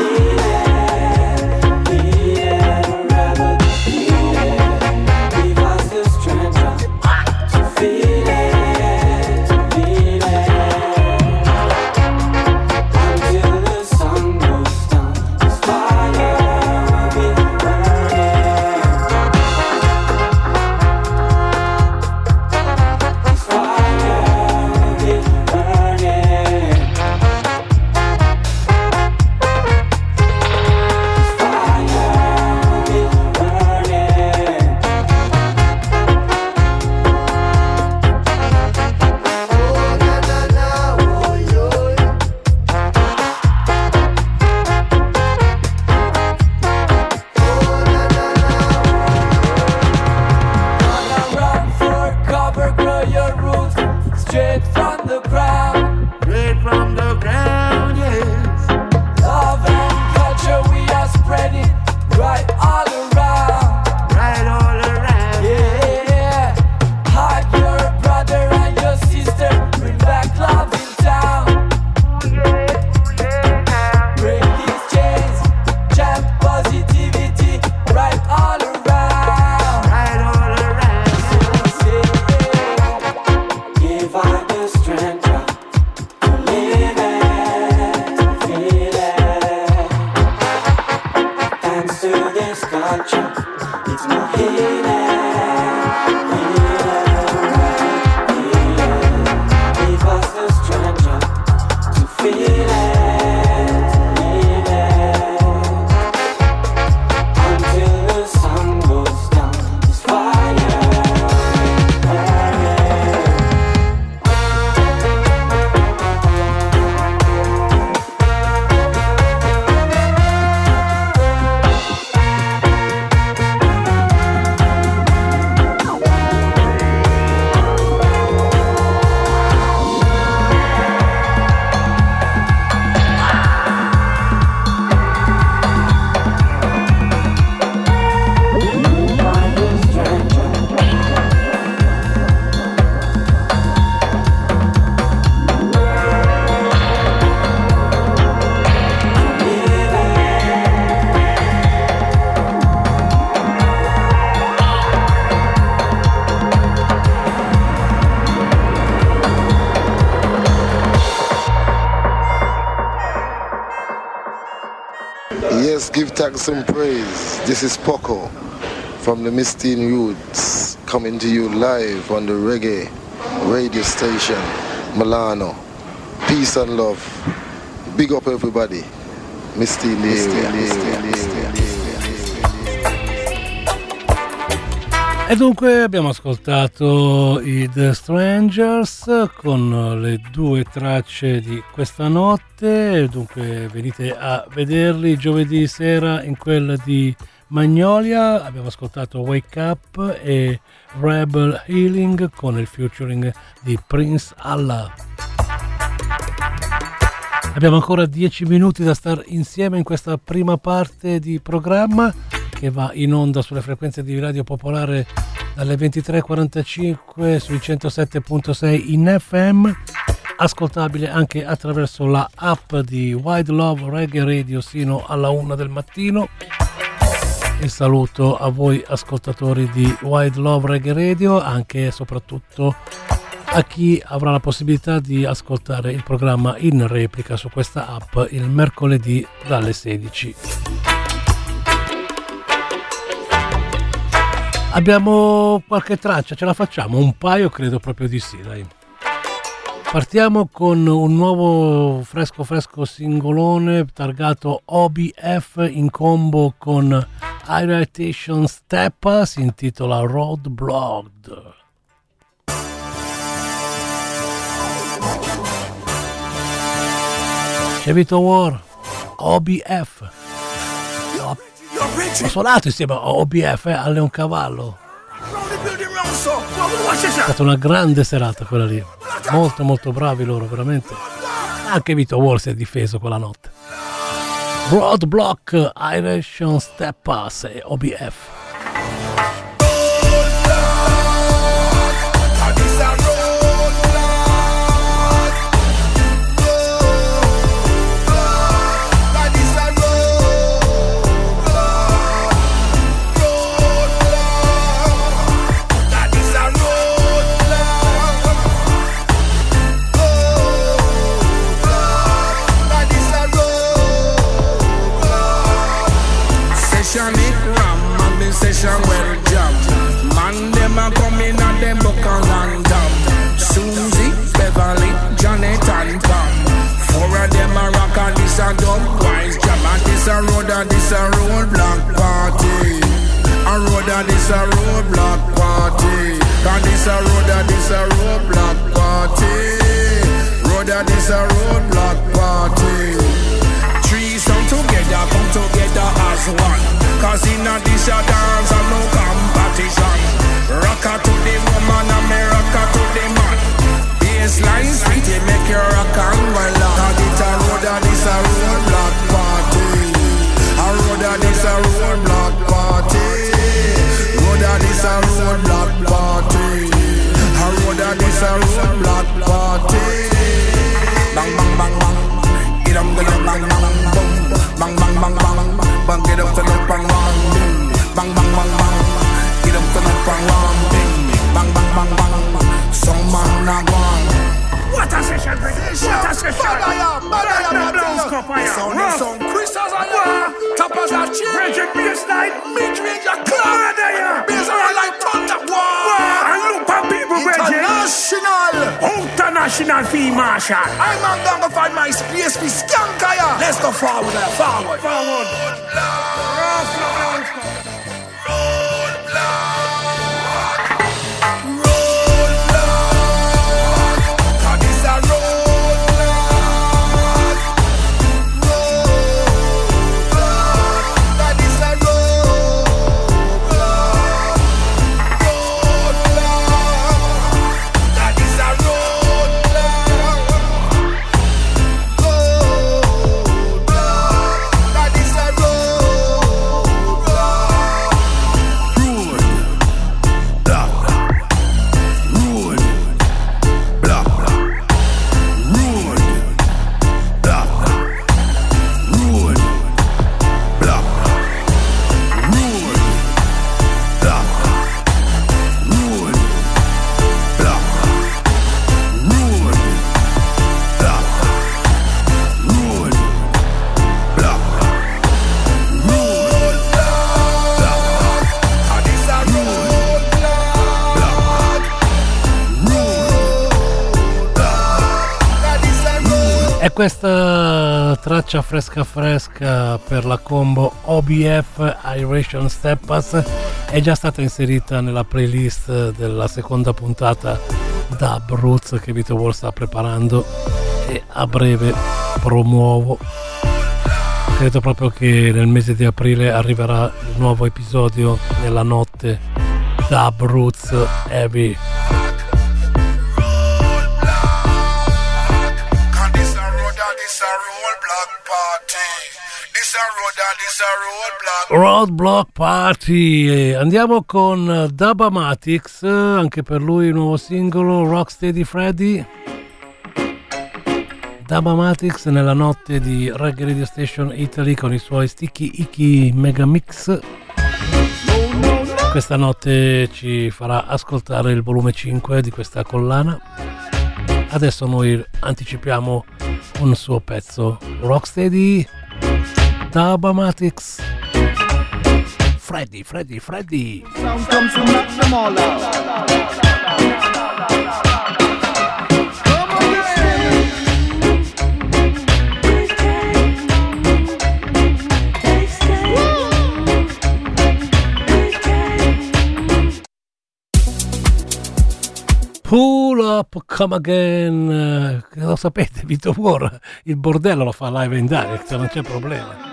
Yes, give thanks and praise. This is Poco from the Mistine Roots, coming to you live on the reggae radio station, Milano. Peace and love. Big up everybody. Mistine area. E dunque abbiamo ascoltato i The Strangers con le due tracce di questa notte, dunque venite a vederli giovedì sera in quella di Magnolia. Abbiamo ascoltato Wake Up e Rebel Healing con il featuring di Prince Allah. Abbiamo ancora dieci minuti da stare insieme in questa prima parte di programma che va in onda sulle frequenze di Radio Popolare dalle ventitré e quarantacinque sui centosette virgola sei in F M, ascoltabile anche attraverso la app di Wide Love Reggae Radio sino alla una del mattino. Il saluto a voi ascoltatori di Wide Love Reggae Radio, anche e soprattutto a chi avrà la possibilità di ascoltare il programma in replica su questa app il mercoledì dalle sedici. Abbiamo qualche traccia, ce la facciamo? Un paio credo proprio di sì, dai. Partiamo con un nuovo fresco fresco singolone targato O B F in combo con Irritation Steppa, si intitola Roadblocked. C'è Vito War, O B F. Ho suonato insieme a O B F eh, a Leoncavallo. È stata una grande serata quella lì. Molto molto bravi loro, veramente. Anche Vito War si è difeso quella notte. Roadblock, Irritation Steppa e O B F. Session well jam. Man them a coming and them book and random. Susie, Beverly, Janet and Pam. Four of them a rock and this a dumb wise jam. And this a road and this a roadblock party. A road and this a roadblock party. And this a road and this a roadblock party. Road and this a roadblock party. Three some together, come together as one. Cause in a dish a dance and no competition. Rocka to the woman and me rocka to the man. Baseline sweet, you make your rock and well on. Cause it's a road and it's a roadblock party. A road and it's a roadblock party. Road and it's a roadblock party. A road and it's a roadblock party. Bang bang bang bang. Get up, get up, bang bang boom. Bang bang bang bang. Bang get up to the bang bang. Bang bang bang bang. Get up to the bang bang. Bang bang bang bang. Some man not gone. What a session, what a session. Badaya, badaya, badaya. Sound of some crystals on you. Tappers are cheap. Bridget baseline. Mid-range a club. Badaya. Baseline like thunder. Wow. And look at people, Bridget. International. International Field Marshal. I'm not gonna find my space for Skankaya. Let's go forward there, forward. Forward. Roadblock. Roadblock. E questa traccia fresca fresca per la combo O B F Iration Steppas è già stata inserita nella playlist della seconda puntata Dub Roots che Vito War sta preparando e a breve promuovo. Credo proprio che nel mese di aprile arriverà il nuovo episodio nella notte Dub Roots Heavy. Roadblock Party. Andiamo con Dubamatics, anche per lui il nuovo singolo Rocksteady Freddy. Dubamatics nella notte di Reggae Radio Station Italy con i suoi Sticky Icky Mega Mix. Questa notte ci farà ascoltare il volume cinque di questa collana. Adesso noi anticipiamo un suo pezzo, Rocksteady, Dubamatics. Freddy, Freddy, Freddy. Sound comes to knock them all out. Pull up, come again. Lo sapete, Vito War, il bordello lo fa live in direct, non c'è problema.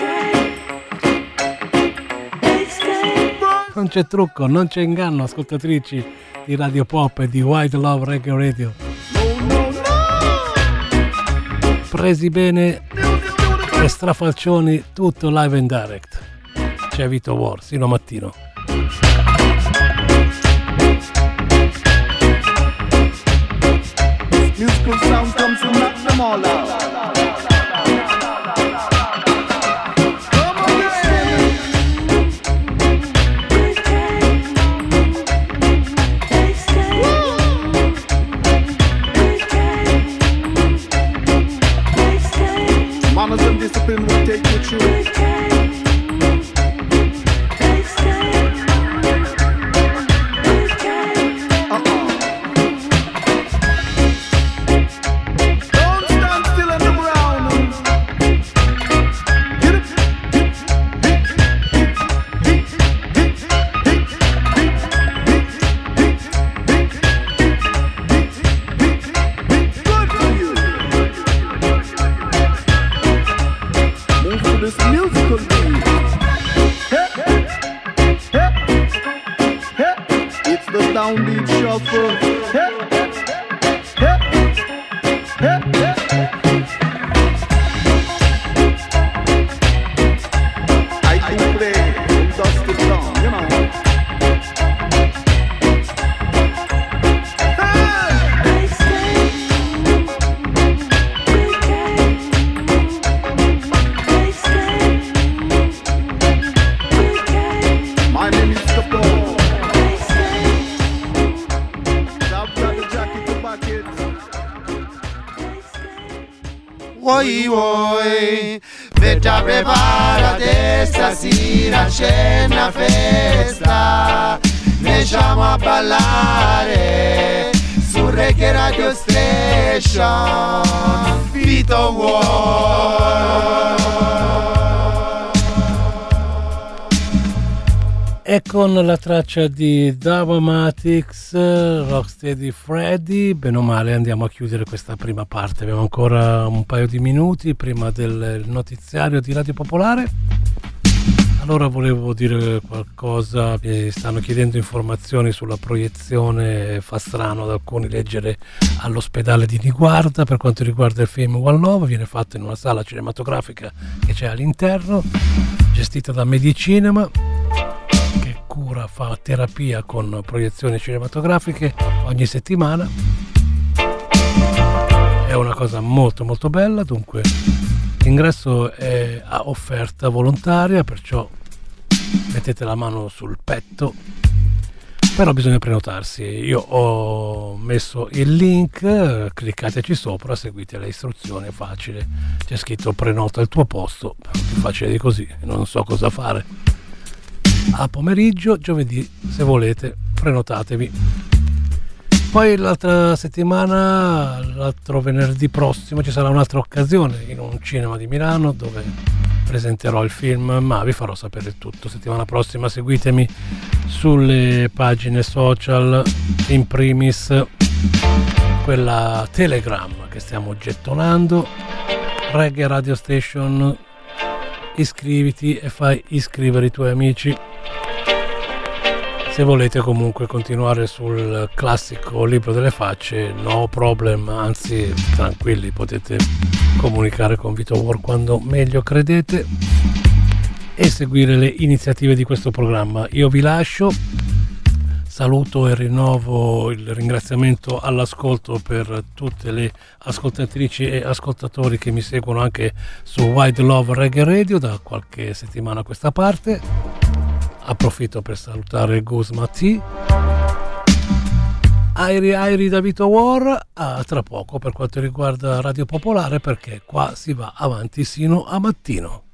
Non c'è trucco, non c'è inganno, ascoltatrici di Radio Pop e di White Love Reggae Radio. Presi bene e strafalcioni, tutto live in direct. C'è Vito War, sino a mattino. Musical sound comes to knock them all out. Manners and discipline will take you through. Downbeat shuffle. Hey, hey, hey, hey, I do play from dusk to dawn, you know. My name is Capone. Vuoi vuoi, vecchia preparate, stasera c'è una festa, ne andiamo a ballare su Reggae Radio Station, Vito War. E con la traccia di Dubamatics, Rocksteady Freddy, bene o male andiamo a chiudere questa prima parte. Abbiamo ancora un paio di minuti prima del notiziario di Radio Popolare. Allora volevo dire qualcosa, mi stanno chiedendo informazioni sulla proiezione, fa strano ad alcuni leggere all'ospedale di Niguarda per quanto riguarda il film One Love, viene fatto in una sala cinematografica che c'è all'interno, gestita da Medicinema, cura, fa terapia con proiezioni cinematografiche ogni settimana. È una cosa molto molto bella, dunque l'ingresso è a offerta volontaria, perciò mettete la mano sul petto, però bisogna prenotarsi. Io ho messo il link, cliccateci sopra, seguite le istruzioni, è facile, c'è scritto prenota il tuo posto, più facile di così, non so cosa fare. A pomeriggio, giovedì, se volete, prenotatevi. Poi l'altra settimana, l'altro venerdì prossimo, ci sarà un'altra occasione in un cinema di Milano dove presenterò il film, ma vi farò sapere tutto settimana prossima. Seguitemi sulle pagine social, in primis quella Telegram che stiamo gettonando, Reggae Radio Station. Iscriviti e fai iscrivere i tuoi amici. Se volete comunque continuare sul classico libro delle facce, no problem, anzi tranquilli, potete comunicare con Vito War quando meglio credete e seguire le iniziative di questo programma. Io vi lascio, saluto e rinnovo il ringraziamento all'ascolto per tutte le ascoltatrici e ascoltatori che mi seguono anche su Wide Love Reggae Radio da qualche settimana a questa parte. Approfitto per salutare Guzma T, Airi Airi da Vito War, a tra poco per quanto riguarda Radio Popolare, perché qua si va avanti sino a mattino.